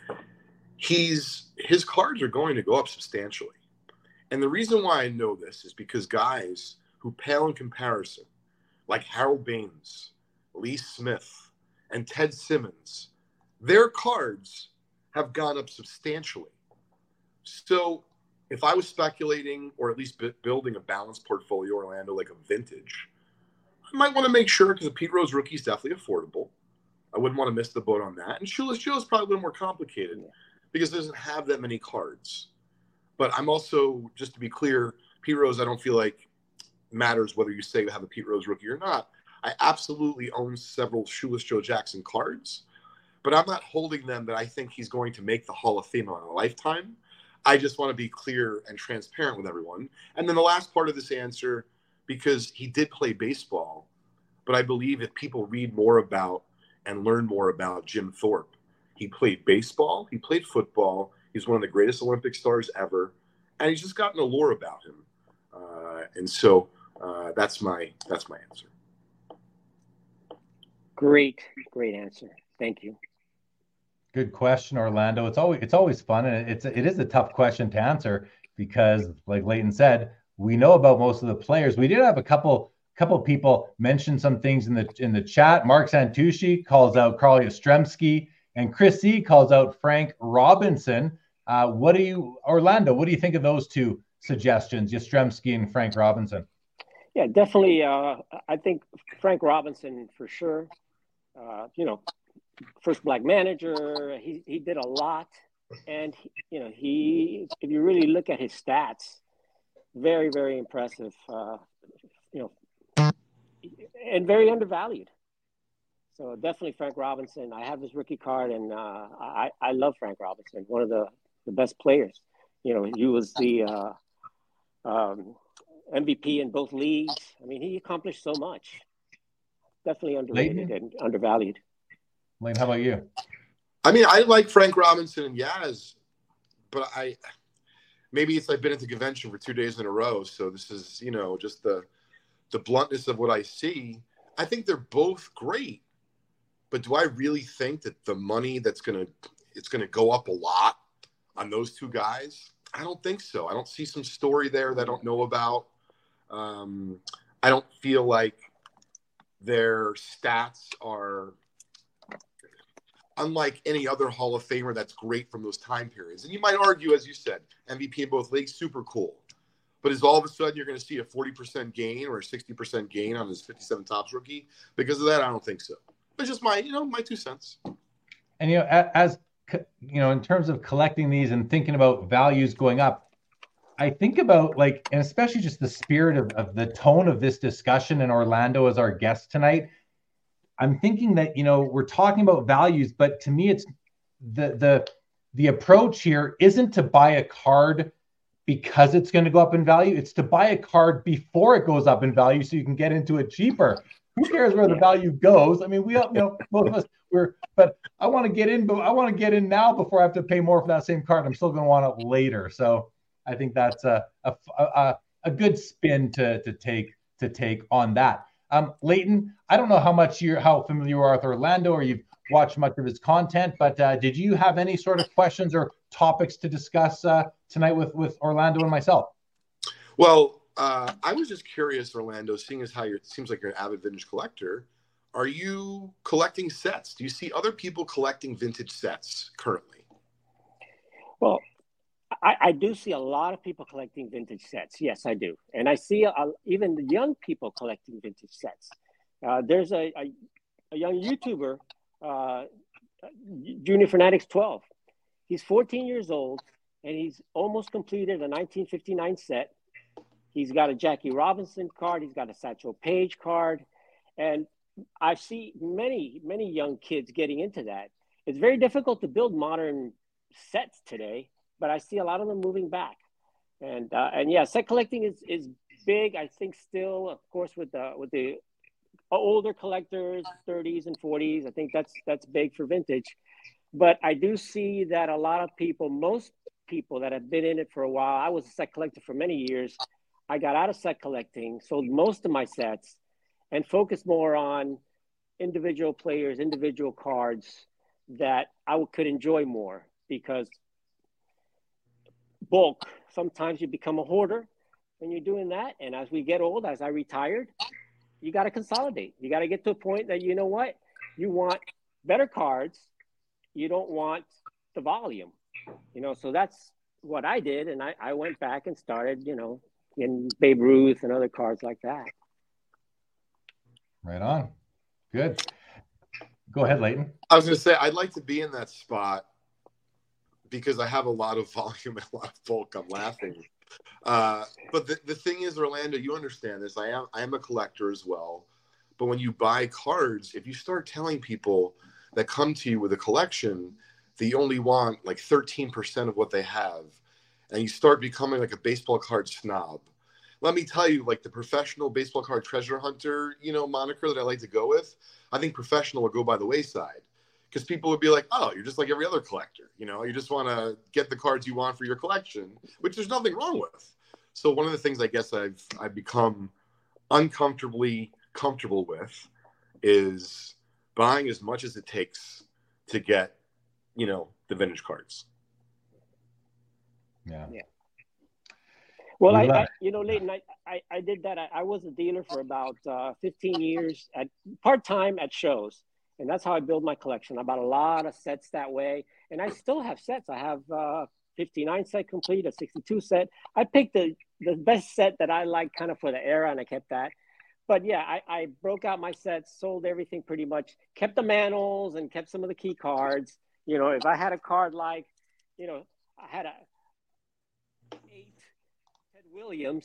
D: he's his cards are going to go up substantially. And the reason why I know this is because guys who pale in comparison, like Harold Baines, Lee Smith, and Ted Simmons, their cards have gone up substantially. So if I was speculating or at least b- building a balanced portfolio, Orlando, like a vintage, I might want to make sure, because the Pete Rose rookie is definitely affordable. I wouldn't want to miss the boat on that. And Shoeless Joe is probably a little more complicated because it doesn't have that many cards. But I'm also, just to be clear, Pete Rose, I don't feel like matters whether you say you have a Pete Rose rookie or not. I absolutely own several Shoeless Joe Jackson cards, but I'm not holding them that I think he's going to make the Hall of Fame on a lifetime. I just want to be clear and transparent with everyone. And then the last part of this answer, because he did play baseball, but I believe if people read more about and learn more about Jim Thorpe, he played baseball, he played football, he's one of the greatest Olympic stars ever, and he's just got an allure about him. Uh, and so uh, that's my that's my answer.
C: Great, great answer. Thank you.
B: Good question, Orlando. It's always it's always fun, and it's it is a tough question to answer because, like Leighton said, we know about most of the players. We did have a couple couple people mention some things in the in the chat. Mark Santucci calls out Carl Yastrzemski, and Chris E calls out Frank Robinson. Uh, what do you, Orlando? What do you think of those two suggestions, Yastrzemski and Frank Robinson?
C: Yeah, definitely. Uh, I think Frank Robinson for sure. Uh, you know, first black manager. He he did a lot, and he, you know he. If you really look at his stats, very very impressive. Uh, you know, and very undervalued. So definitely Frank Robinson. I have his rookie card, and uh, I I love Frank Robinson. One of the, the best players. You know, he was the uh, um, M V P in both leagues. I mean, he accomplished so much. Definitely underrated Leighton? and undervalued.
B: Leighton, how about you?
D: I mean, I like Frank Robinson and Yaz, but I maybe it's I've been at the convention for two days in a row, so this is, you know, just the the bluntness of what I see. I think they're both great, but do I really think that the money that's gonna it's gonna go up a lot on those two guys? I don't think so. I don't see some story there that I don't know about. Um, I don't feel like their stats are unlike any other Hall of Famer that's great from those time periods. And you might argue, as you said, M V P in both leagues, super cool. But is all of a sudden you're going to see a forty percent gain or a sixty percent gain on his fifty-seven Topps rookie because of that? I don't think so. It's just my, you know, my two cents.
B: And, you know, as, you know, in terms of collecting these and thinking about values going up, I think about like, and especially just the spirit of, of the tone of this discussion and Orlando as our guest tonight. I'm thinking that, you know, we're talking about values, but to me, it's the, the, the approach here isn't to buy a card because it's going to go up in value. It's to buy a card before it goes up in value so you can get into it cheaper. Who cares where the value goes? I mean, we, you know, most of us, we're, but I want to get in, but I want to get in now before I have to pay more for that same card. I'm still going to want it later. So I think that's a, a, a, a good spin to, to take, to take on that. Um, Leighton, I don't know how much you're, how familiar you are with Orlando or you've watched much of his content, but uh, did you have any sort of questions or topics to discuss uh, tonight with, with Orlando and myself?
D: Well, uh, I was just curious, Orlando, seeing as how you're, it seems like you're an avid vintage collector, are you collecting sets? Do you see other people collecting vintage sets currently?
C: Well, I, I do see a lot of people collecting vintage sets. Yes, I do. And I see a, even the young people collecting vintage sets. Uh, there's a, a, a young YouTuber, uh, Junior Fanatics twelve. He's fourteen years old, and he's almost completed a nineteen fifty-nine set. He's got a Jackie Robinson card. He's got a Satchel Paige card. And I see many, many young kids getting into that. It's very difficult to build modern sets today, but I see a lot of them moving back. And, uh, and yeah, set collecting is, is big. I think still, of course, with the, with the older collectors, thirties and forties, I think that's, that's big for vintage. But I do see that a lot of people, most people that have been in it for a while, I was a set collector for many years. I got out of set collecting, sold most of my sets, and focused more on individual players, individual cards that I could enjoy more, because bulk, sometimes you become a hoarder when you're doing that. And as we get old, as I retired, you got to consolidate. You got to get to a point that, you know what, you want better cards. You don't want the volume, you know, so that's what I did. And I, I went back and started, you know, in Babe Ruth and other cards like that.
B: Right on. Good. Go ahead, Leighton.
D: I was going to say, I'd like to be in that spot because I have a lot of volume and a lot of bulk. I'm laughing. Uh, but the, the thing is, Orlando, you understand this. I am, I am a collector as well. But when you buy cards, if you start telling people that come to you with a collection that you only want like thirteen percent of what they have, and you start becoming like a baseball card snob, let me tell you, like the professional baseball card treasure hunter, you know, moniker that I like to go with, I think professional will go by the wayside, because people would be like, oh, you're just like every other collector. You know, you just want to get the cards you want for your collection, which there's nothing wrong with. So one of the things I guess I've, I've become uncomfortably comfortable with is buying as much as it takes to get, you know, the vintage cards.
B: Yeah.
C: Yeah. Well, I, I, you know, Leighton, I, I, I did that. I, I was a dealer for about uh, fifteen years at part-time at shows. And that's how I build my collection. I bought a lot of sets that way. And I still have sets. I have uh fifty-nine set complete, a sixty-two set. I picked the, the best set that I liked kind of for the era, and I kept that. But yeah, I, I broke out my sets, sold everything pretty much, kept the manuals and kept some of the key cards. You know, if I had a card like, you know, I had a eight Ted Williams,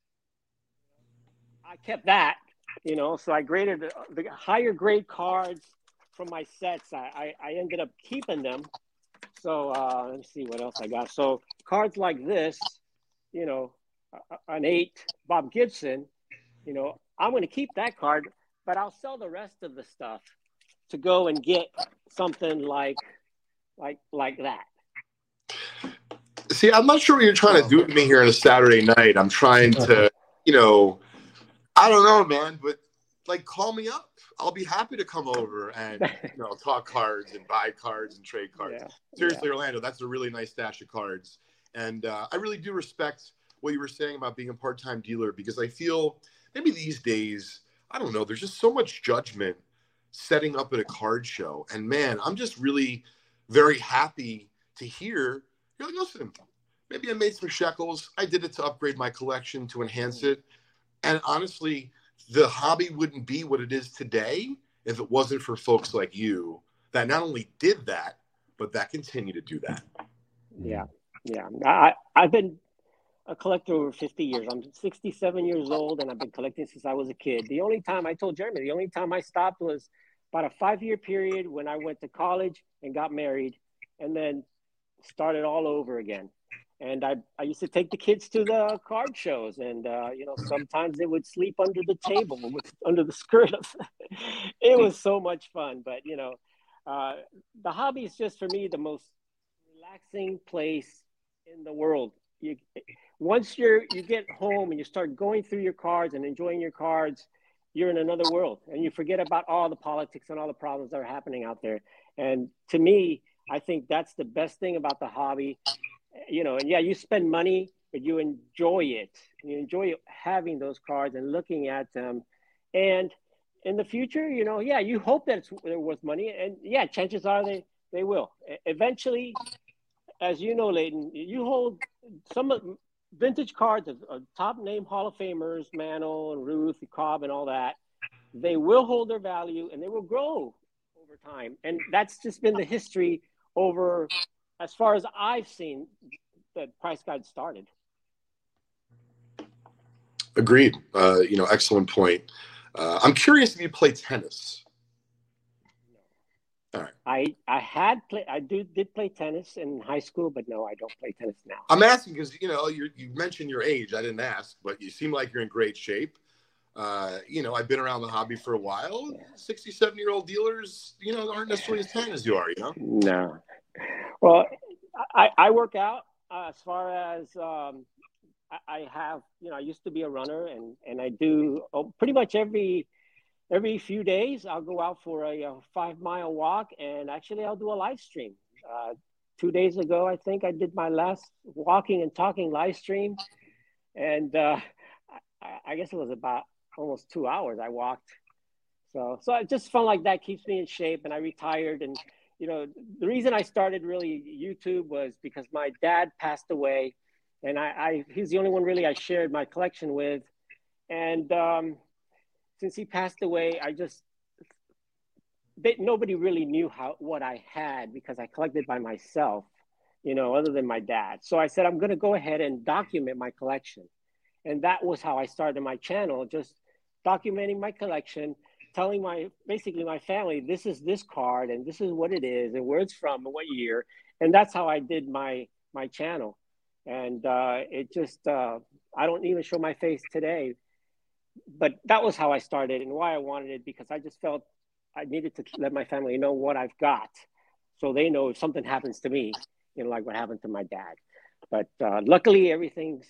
C: I kept that, you know, so I graded the, the higher grade cards from my sets. I, I, I ended up keeping them. So uh, let me see what else I got. So cards like this, you know, an eight Bob Gibson, you know, I'm going to keep that card, but I'll sell the rest of the stuff to go and get something like, like, like that.
D: See, I'm not sure what you're trying to do to me here on a Saturday night. I'm trying to, you know, I don't know, man, but like, call me up. I'll be happy to come over and, you know, talk cards and buy cards and trade cards. Yeah. Seriously, yeah. Orlando, that's a really nice stash of cards. And uh, I really do respect what you were saying about being a part-time dealer, because I feel maybe these days, I don't know, there's just so much judgment setting up at a card show. And man, I'm just really very happy to hear, you're like, listen, maybe I made some shekels. I did it to upgrade my collection, to enhance it. And honestly, the hobby wouldn't be what it is today if it wasn't for folks like you that not only did that, but that continue to do that.
C: Yeah, yeah. I, I've been a collector over fifty years. I'm sixty-seven years old, and I've been collecting since I was a kid. The only time I told Jeremy, the only time I stopped was about a five-year period when I went to college and got married, and then started all over again. And I, I used to take the kids to the card shows, and uh, you know, sometimes they would sleep under the table, with, under the skirt. Of, it was so much fun. But you know, uh, the hobby is just for me the most relaxing place in the world. You, once you're you get home and you start going through your cards and enjoying your cards, you're in another world, and you forget about all the politics and all the problems that are happening out there. And to me, I think that's the best thing about the hobby. You know, and yeah, you spend money, but you enjoy it. You enjoy having those cards and looking at them. And in the future, you know, yeah, you hope that it's, they're worth money. And yeah, chances are they, they will. Eventually, as you know, Leighton, you hold some of vintage cards of, of top name Hall of Famers, Mantle and Ruth, Cobb and all that. They will hold their value and they will grow over time. And that's just been the history over, as far as I've seen, that Price Guide started.
D: Agreed. Uh, you know, excellent point. Uh, I'm curious if you play tennis.
C: No.
D: All right.
C: I I had play. I do did play tennis in high school, but no, I don't play tennis now.
D: I'm asking because you know you you mentioned your age. I didn't ask, but you seem like you're in great shape. Uh, you know, I've been around the hobby for a while.
C: Yeah.
D: sixty-seven year old dealers, you know, aren't necessarily as tan as you are. You know.
C: No. Well, I, I work out uh, as far as um, I, I have, you know, I used to be a runner and, and I do oh, pretty much every every few days. I'll go out for a, a five mile walk, and actually I'll do a live stream. Uh, two days ago, I think I did my last walking and talking live stream. And uh, I, I guess it was about almost two hours I walked. So, so I just felt like that keeps me in shape, and I retired. And you know, the reason I started really YouTube was because my dad passed away, and I, I he's the only one really I shared my collection with. And um, since he passed away, I just, they, nobody really knew how what I had because I collected by myself, you know, other than my dad. So I said, I'm going to go ahead and document my collection. And that was how I started my channel, just documenting my collection, telling my, basically my family, this is this card and this is what it is and where it's from and what year. And that's how I did my, my channel. And uh, it just, uh, I don't even show my face today, but that was how I started and why I wanted it, because I just felt I needed to let my family know what I've got. So they know if something happens to me, you know, like what happened to my dad. But uh, luckily everything's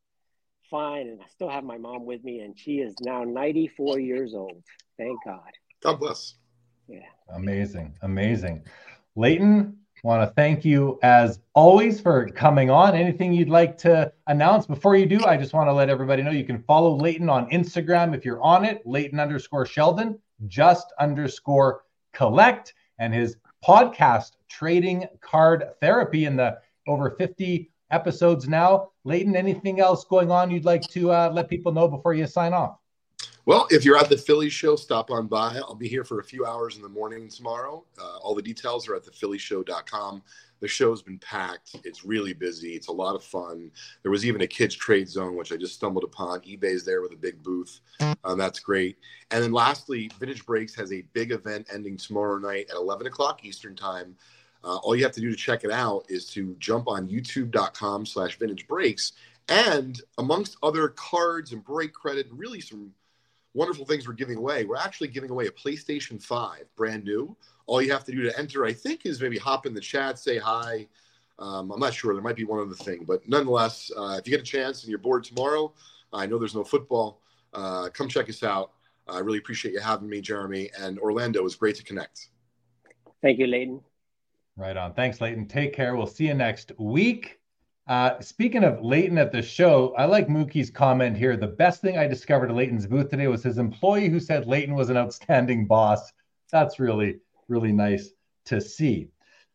C: fine. And I still have my mom with me, and she is now ninety-four years old. Thank God.
D: God bless.
C: Yeah.
B: Amazing. Amazing. Leighton, want to thank you as always for coming on. Anything you'd like to announce? Before you do, I just want to let everybody know you can follow Leighton on Instagram if you're on it, Leighton underscore Sheldon, just underscore collect, and his podcast, Trading Card Therapy, in the over fifty episodes now. Leighton, anything else going on you'd like to uh, let people know before you sign off?
D: Well, if you're at the Philly show, stop on by. I'll be here for a few hours in the morning tomorrow. Uh, all the details are at the philly show dot com. The show's been packed. It's really busy. It's a lot of fun. There was even a kids trade zone, which I just stumbled upon. eBay's there with a big booth. Um, that's great. And then lastly, Vintage Breaks has a big event ending tomorrow night at eleven o'clock Eastern time. Uh, all you have to do to check it out is to jump on youtube dot com slash vintage breaks. And amongst other cards and break credit and really some wonderful things we're giving away, we're actually giving away a PlayStation five, brand new. All you have to do to enter, I think, is maybe hop in the chat, say hi. Um, I'm not sure. There might be one other thing. But nonetheless, uh, if you get a chance and you're bored tomorrow, I know there's no football, uh, come check us out. I really appreciate you having me, Jeremy. And Orlando, it was great to connect.
C: Thank you, Leighton.
B: Right on. Thanks, Leighton. Take care. We'll see you next week. Uh, speaking of Leighton at the show, I like Mookie's comment here. The best thing I discovered at Leighton's booth today was his employee who said Leighton was an outstanding boss. That's really, really nice to see.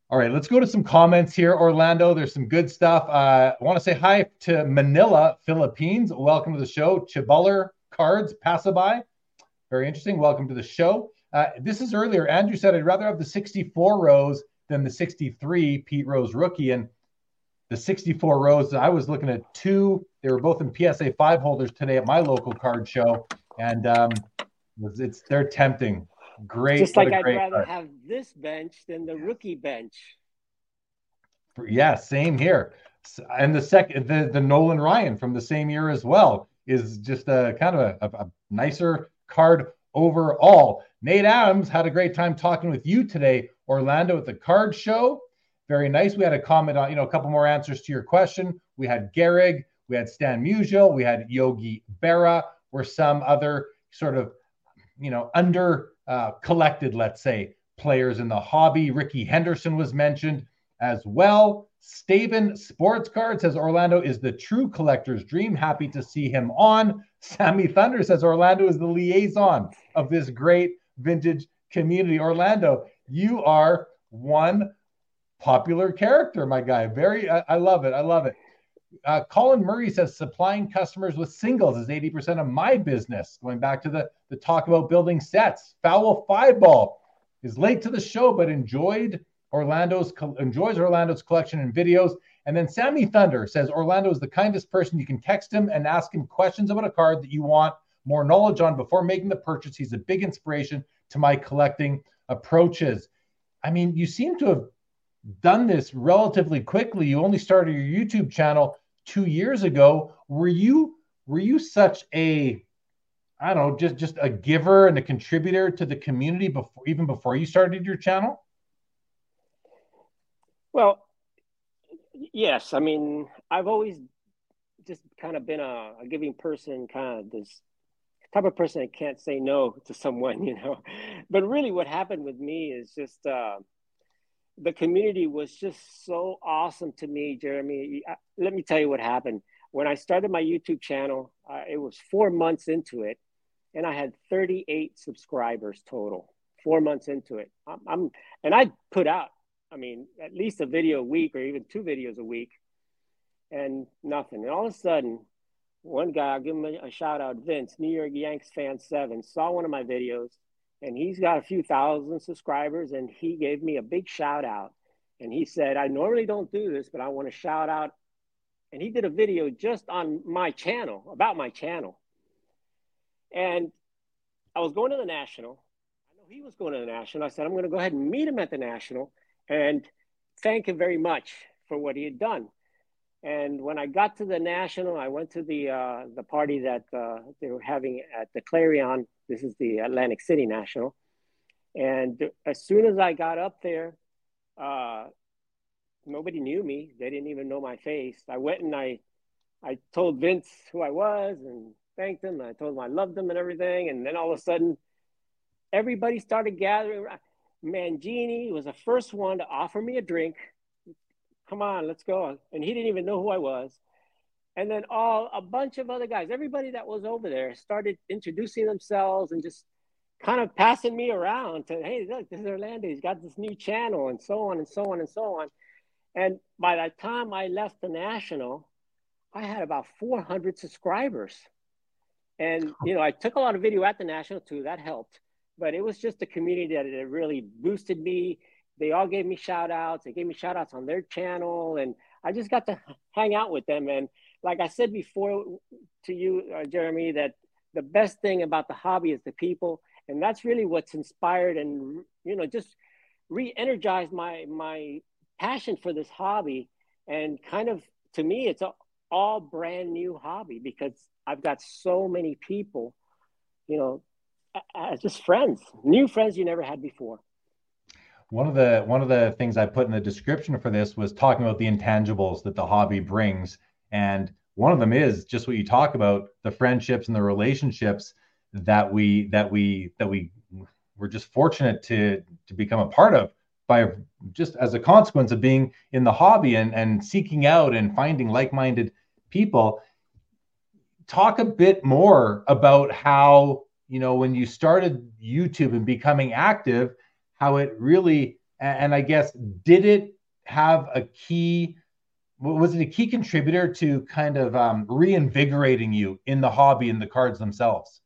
B: All right, let's go to some comments here, Orlando. There's some good stuff. Uh, I want to say hi to Manila, Philippines. Welcome to the show. Chibuller Cards, Passerby. Very interesting. Welcome to the show. Uh, this is earlier. Andrew said, I'd rather have the sixty-four rows than the sixty-three Pete Rose rookie. And the sixty-four rows, I was looking at two. They were both in P S A five holders today at my local card show. And um, it's, it's they're tempting. Great.
C: Just like I'd
B: great
C: rather
B: card.
C: have this bench than the rookie bench.
B: Yeah, same here. And the second, the, the Nolan Ryan from the same year as well is just a kind of a, a, a nicer card overall. Nate Adams had a great time talking with you today, Orlando, at the card show. Very nice. We had a comment on, you know, a couple more answers to your question. We had Gehrig, we had Stan Musial, we had Yogi Berra, were some other sort of, you know, under uh, collected, let's say, players in the hobby. Ricky Henderson was mentioned as well. Staven Sports Card says Orlando is the true collector's dream. Happy to see him on. Sammy Thunder says Orlando is the liaison of this great vintage community. Orlando, you are one popular character, my guy. Very, I, I love it. I love it. Uh, Colin Murray says supplying customers with singles is eighty percent of my business. Going back to the, the talk about building sets. Foul Five Ball is late to the show, but enjoyed Orlando's enjoys Orlando's collection and videos. And then Sammy Thunder says Orlando is the kindest person. You can text him and ask him questions about a card that you want more knowledge on before making the purchase. He's a big inspiration to my collecting approaches. I mean, you seem to have done this relatively quickly. You only started your YouTube channel two years ago. Were you were you such a, I don't know, just just a giver and a contributor to the community before, even before you started your channel?
C: Well, yes. I mean, I've always just kind of been a, a giving person, kind of this type of person that can't say no to someone, you know. But really what happened with me is just uh, the community was just so awesome to me, Jeremy. Let me tell you what happened. When I started my YouTube channel, uh, it was four months into it, and I had thirty-eight subscribers total, four months into it. I'm, I'm and I put out, I mean, at least a video a week or even two videos a week, and nothing. And all of a sudden, one guy, I'll give him a, a shout out, Vince, New York Yanks fan seven, saw one of my videos, and he's got a few thousand subscribers, and he gave me a big shout out. And he said, I normally don't do this, but I want to shout out. And he did a video just on my channel, about my channel. And I was going to the National. I know he was going to the National. I said, I'm going to go ahead and meet him at the National and thank him very much for what he had done. And when I got to the National, I went to the uh, the party that uh, they were having at the Clarion. This is the Atlantic City National. And as soon as I got up there, uh, nobody knew me. They didn't even know my face. I went and I, I told Vince who I was and thanked him. I told him I loved him and everything. And then all of a sudden, everybody started gathering around. Mangini was the first one to offer me a drink. Come on, let's go. And he didn't even know who I was. And then all a bunch of other guys, everybody that was over there started introducing themselves and just kind of passing me around to, hey, look, this is Orlando. He's got this new channel and so on and so on and so on. And by the time I left the National, I had about four hundred subscribers. And, you know, I took a lot of video at the National too. That helped. But it was just a community that it really boosted me. They all gave me shout outs. They gave me shout outs on their channel. And I just got to hang out with them. And like I said before to you, uh, Jeremy, that the best thing about the hobby is the people. And that's really what's inspired and, you know, just re-energized my, my passion for this hobby. And kind of, to me, it's a all brand new hobby because I've got so many people, you know, as just friends, new friends you never had before.
B: One of the one of the things I put in the description for this was talking about the intangibles that the hobby brings. And one of them is just what you talk about, the friendships and the relationships that we that we that we were just fortunate to to become a part of by just as a consequence of being in the hobby and, and seeking out and finding like-minded people. Talk a bit more about how, you know, when you started YouTube and becoming active, how it really And, and I guess, did it have a key, was it a key contributor to kind of um, reinvigorating you in the hobby and the cards themselves?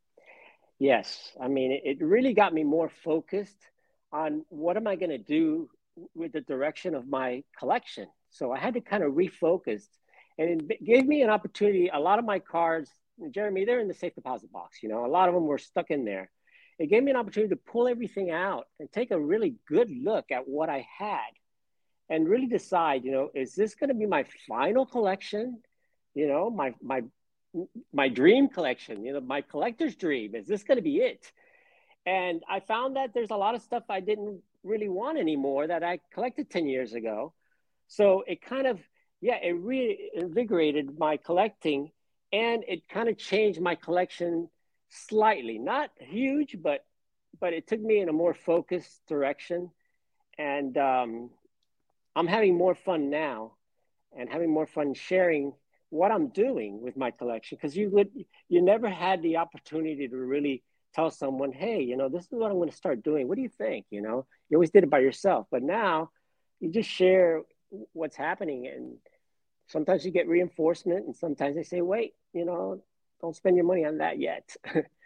C: Yes. I mean, it, it really got me more focused on what am I going to do with the direction of my collection. So I had to kind of refocus, and it gave me an opportunity. A lot of my cards, Jeremy, they're in the safe deposit box. You know, a lot of them were stuck in there. It gave me an opportunity to pull everything out and take a really good look at what I had and really decide, you know, is this going to be my final collection? You know, my, my, my dream collection, you know, my collector's dream, is this going to be it? And I found that there's a lot of stuff I didn't really want anymore that I collected ten years ago. So it kind of, yeah, it reinvigorated my collecting, and it kind of changed my collection slightly, not huge, but, but it took me in a more focused direction. And um, I'm having more fun now and having more fun sharing what I'm doing with my collection. Cause you would, you never had the opportunity to really tell someone, hey, you know, this is what I'm going to start doing. What do you think? You know, you always did it by yourself, but now you just share what's happening. And sometimes you get reinforcement, and sometimes they say, wait, you know, don't spend your money on that yet.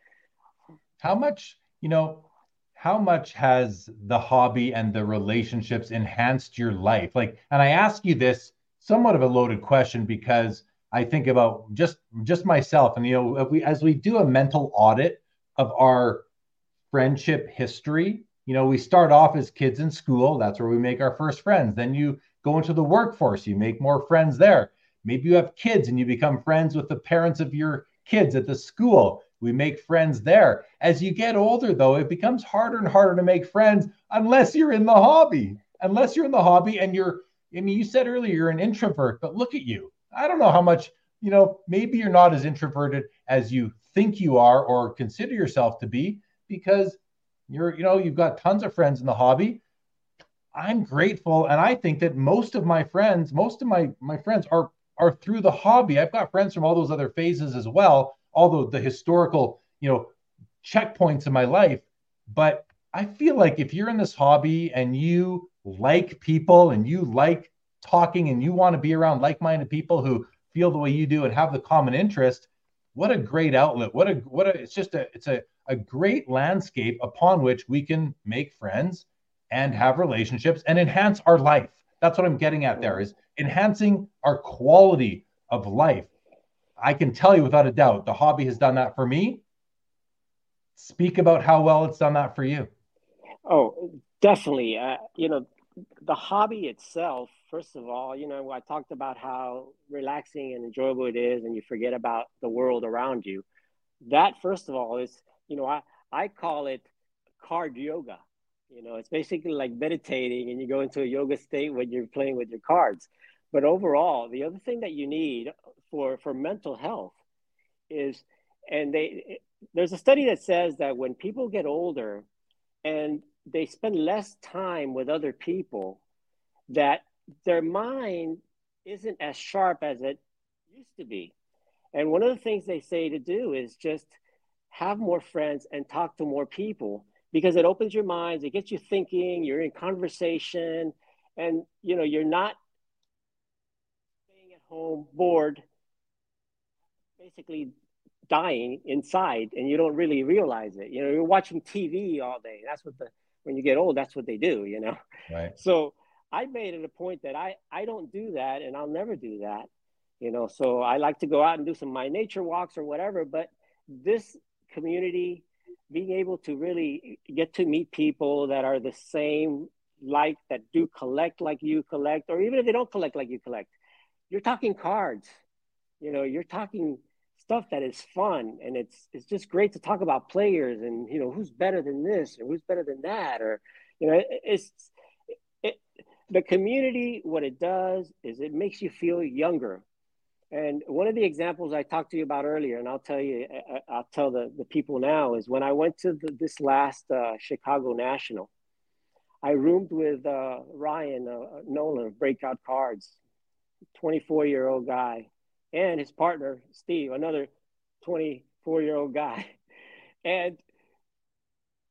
B: How much, you know, how much has the hobby and the relationships enhanced your life? Like, and I ask you this somewhat of a loaded question because I think about just just myself, and you know, if we as we do a mental audit of our friendship history, you know, we start off as kids in school. That's where we make our first friends. Then you go into the workforce, you make more friends there. Maybe you have kids and you become friends with the parents of your kids at the school. We make friends there. As you get older, though, it becomes harder and harder to make friends unless you're in the hobby. Unless you're in the hobby and you're, I mean, you said earlier you're an introvert, but look at you. I don't know how much, you know, maybe you're not as introverted as you think you are or consider yourself to be, because you're, you know, you've got tons of friends in the hobby. I'm grateful, and I think that most of my friends, most of my my friends are are through the hobby. I've got friends from all those other phases as well, although the historical, you know, checkpoints in my life. But I feel like if you're in this hobby and you like people and you like talking and you want to be around like-minded people who feel the way you do and have the common interest, what a great outlet. What a what a it's just a it's a, a great landscape upon which we can make friends and have relationships and enhance our life. That's what I'm getting at there, is enhancing our quality of life. I can tell you without a doubt, the hobby has done that for me. Speak about how well it's done that for you.
C: Oh, definitely. Uh, you know, the hobby itself, first of all, you know, I talked about how relaxing and enjoyable it is, and you forget about the world around you. That, first of all, is, you know, I, I call it card yoga. You know, it's basically like meditating, and you go into a yoga state when you're playing with your cards. But overall, the other thing that you need for, for mental health is, and they, there's a study that says that when people get older and they spend less time with other people, that their mind isn't as sharp as it used to be. And one of the things they say to do is just have more friends and talk to more people, because it opens your minds, it gets you thinking, you're in conversation, and you know, you're not staying at home bored, basically dying inside, and you don't really realize it. You know, you're watching T V all day. That's what the, when you get old, that's what they do, you know?
B: Right.
C: So I made it a point that I, I don't do that, and I'll never do that, you know? So I like to go out and do some of my nature walks or whatever, but this community, being able to really get to meet people that are the same, like, that do collect like you collect, or even if they don't collect like you collect, you're talking cards, you know, you're talking stuff that is fun, and it's it's just great to talk about players, and you know, who's better than this or who's better than that, or you know, it, it's it, the community. What it does is it makes you feel younger. And one of the examples I talked to you about earlier, and I'll tell you, I'll tell the, the people now, is when I went to the, this last uh, Chicago National, I roomed with uh, Ryan uh, Nolan of Breakout Cards, twenty-four-year-old guy, and his partner, Steve, another twenty-four-year-old guy. And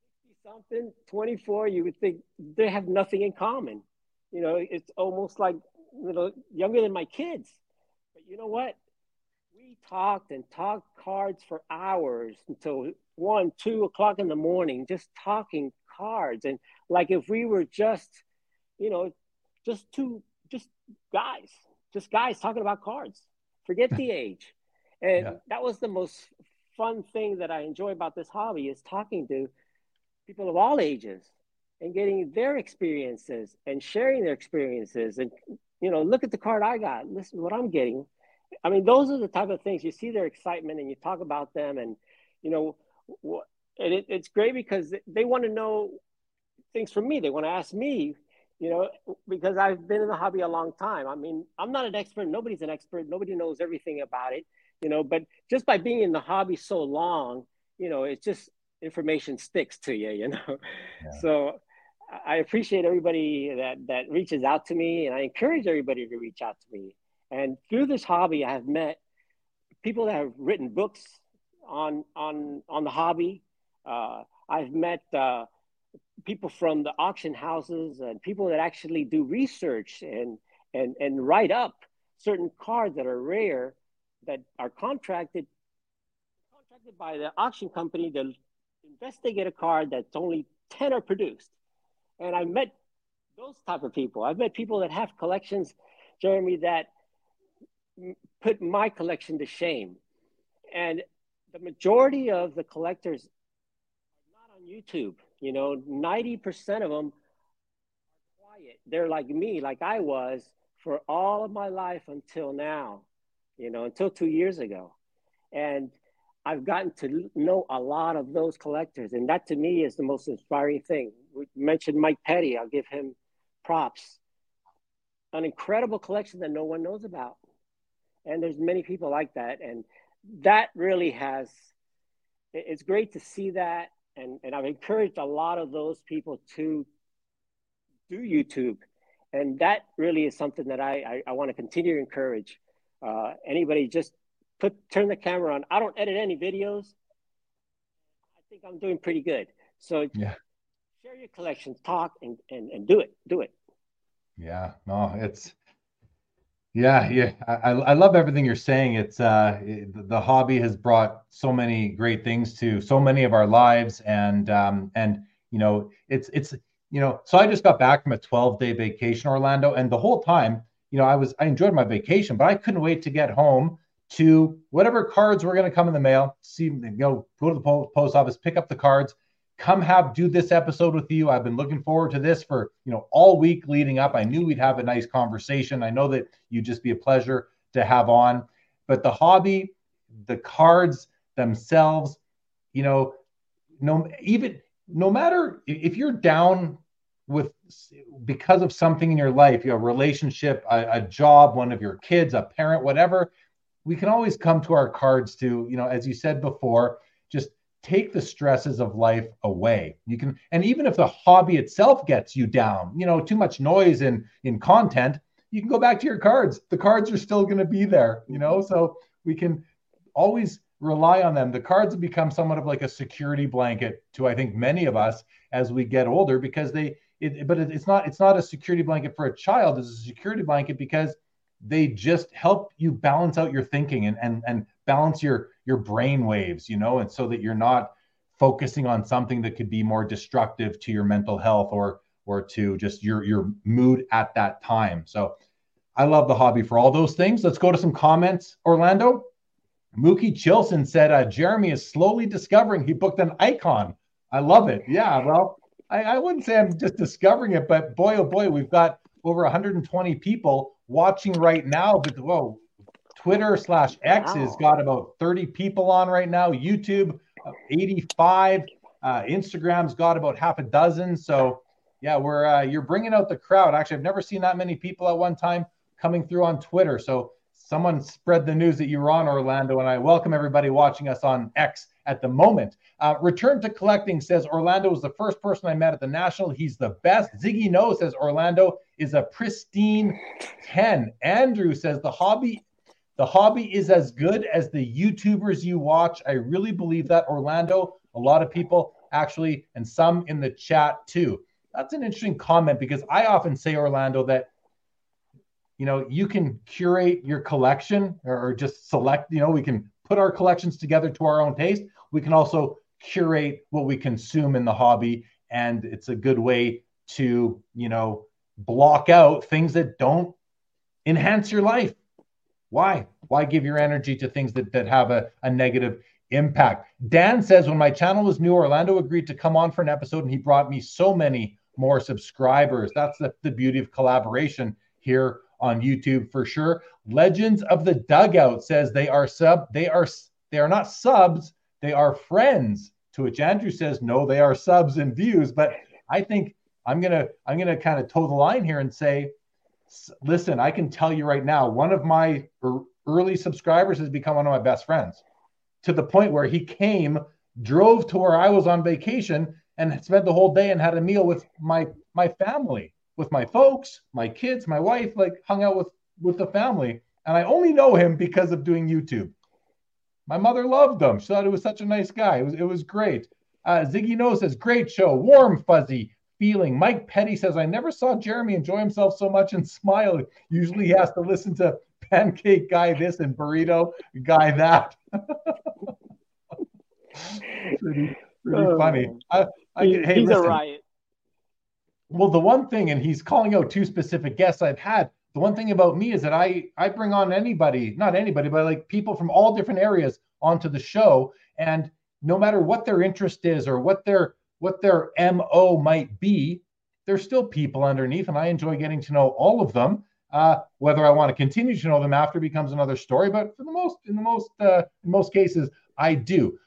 C: something, twenty-four, you would think they have nothing in common. You know, it's almost like, you know, younger than my kids. But you know what? We talked and talked cards for hours until one, two o'clock in the morning, just talking cards. And like if we were just, you know, just two, just guys, just guys talking about cards. Forget the age. And yeah. that was the most fun thing that I enjoy about this hobby is talking to people of all ages and getting their experiences and sharing their experiences. And, you know, look at the card I got. Listen to what I'm getting. I mean, those are the type of things you see their excitement and you talk about them. And, you know, and it, it's great because they want to know things from me. They want to ask me, you know, because I've been in the hobby a long time. I mean, I'm not an expert. Nobody's an expert. Nobody knows everything about it, you know, but just by being in the hobby so long, you know, it's just information sticks to you, you know. Yeah. So I appreciate everybody that, that reaches out to me, and I encourage everybody to reach out to me. And through this hobby, I have met people that have written books on, on, on the hobby. Uh, I've met uh, people from the auction houses and people that actually do research and, and, and write up certain cards that are rare that are contracted, contracted by the auction company to investigate a card that's only ten are produced. And I met those type of people. I've met people that have collections, Jeremy, that put my collection to shame. And the majority of the collectors are not on YouTube. You know, ninety percent of them are quiet. They're like me, like I was for all of my life until now, you know, until two years ago. And I've gotten to know a lot of those collectors. And that to me is the most inspiring thing. We mentioned Mike Petty. I'll give him props. An incredible collection that no one knows about. And there's many people like that. And that really has, it's great to see that. And, and I've encouraged a lot of those people to do YouTube. And that really is something that I, I, I want to continue to encourage. Uh, anybody just put, turn the camera on. I don't edit any videos. I think I'm doing pretty good. So yeah. Share your collections, talk and, and, and do it, do it.
B: Yeah, no, it's, Yeah, yeah, I, I love everything you're saying. It's uh, it, the hobby has brought so many great things to so many of our lives, and um, and you know, it's it's you know, so I just got back from a twelve day vacation, Orlando, and the whole time, you know, I was I enjoyed my vacation, but I couldn't wait to get home to whatever cards were going to come in the mail. See, you know, go to the post, post office, pick up the cards. Come have do this episode with you. I've been looking forward to this for, you know, all week leading up. I knew we'd have a nice conversation. I know that you'd just be a pleasure to have on. But the hobby, the cards themselves, you know, no even no matter if you're down with because of something in your life, you know, a relationship, a, a job, one of your kids, a parent, whatever, we can always come to our cards to, you know, as you said before, just take the stresses of life away. You can, and even if the hobby itself gets you down, you know, too much noise in, in content, you can go back to your cards. The cards are still going to be there, you know, so we can always rely on them. The cards have become somewhat of like a security blanket to, I think, many of us as we get older, because they, it, but it's not, it's not a security blanket for a child. It's a security blanket because they just help you balance out your thinking and, and, and balance your, your brain waves, you know, and so that you're not focusing on something that could be more destructive to your mental health or, or to just your, your mood at that time. So I love the hobby for all those things. Let's go to some comments, Orlando. Mookie Chilson said, uh, Jeremy is slowly discovering he booked an icon. I love it. Yeah, well, I, I wouldn't say I'm just discovering it, but boy, oh boy, we've got over one hundred twenty people watching right now. But whoa, Twitter slash X wow. has got about thirty people on right now. YouTube, uh, eighty-five. Uh, Instagram's got about half a dozen. So yeah, we're uh, you're bringing out the crowd. Actually, I've never seen that many people at one time coming through on Twitter. So someone spread the news that you were on, Orlando, and I welcome everybody watching us on X at the moment. Uh, Return to Collecting says Orlando was the first person I met at the National. He's the best. Ziggy No says Orlando is a pristine ten. Andrew says the hobby, the hobby is as good as the YouTubers you watch. I really believe that, Orlando. A lot of people actually, and some in the chat too. That's an interesting comment because I often say, Orlando, that you know, you can curate your collection or, or just select, you know, we can put our collections together to our own taste. We can also curate what we consume in the hobby. And it's a good way to, you know, block out things that don't enhance your life. Why? Why give your energy to things that, that have a, a negative impact? Dan says, when my channel was new, Orlando agreed to come on for an episode and he brought me so many more subscribers. That's the, the beauty of collaboration here on YouTube for sure. Legends of the Dugout says they are sub, they are they are not subs, they are friends. To which Andrew says, no, they are subs and views. But I think I'm gonna I'm gonna kind of toe the line here and say, listen, I can tell you right now, one of my early subscribers has become one of my best friends, to the point where he came, drove to where I was on vacation, and spent the whole day and had a meal with my my family. With my folks, my kids, my wife, like hung out with, with the family. And I only know him because of doing YouTube. My mother loved him. She thought he was such a nice guy. It was, it was great. Uh, Ziggy No says, great show, warm, fuzzy feeling. Mike Petty says, I never saw Jeremy enjoy himself so much and smile. Usually he has to listen to Pancake Guy this and Burrito Guy that. pretty pretty oh, funny. I, I,
C: he,
B: hey,
C: he's
B: listen.
C: a riot.
B: Well, the one thing, and he's calling out two specific guests I've had. The one thing about me is that I I bring on anybody, not anybody, but like people from all different areas onto the show, and no matter what their interest is or what their what their M O might be, there's still people underneath, and I enjoy getting to know all of them. Uh, whether I want to continue to know them after becomes another story, but for the most, in the most, uh, in most cases, I do.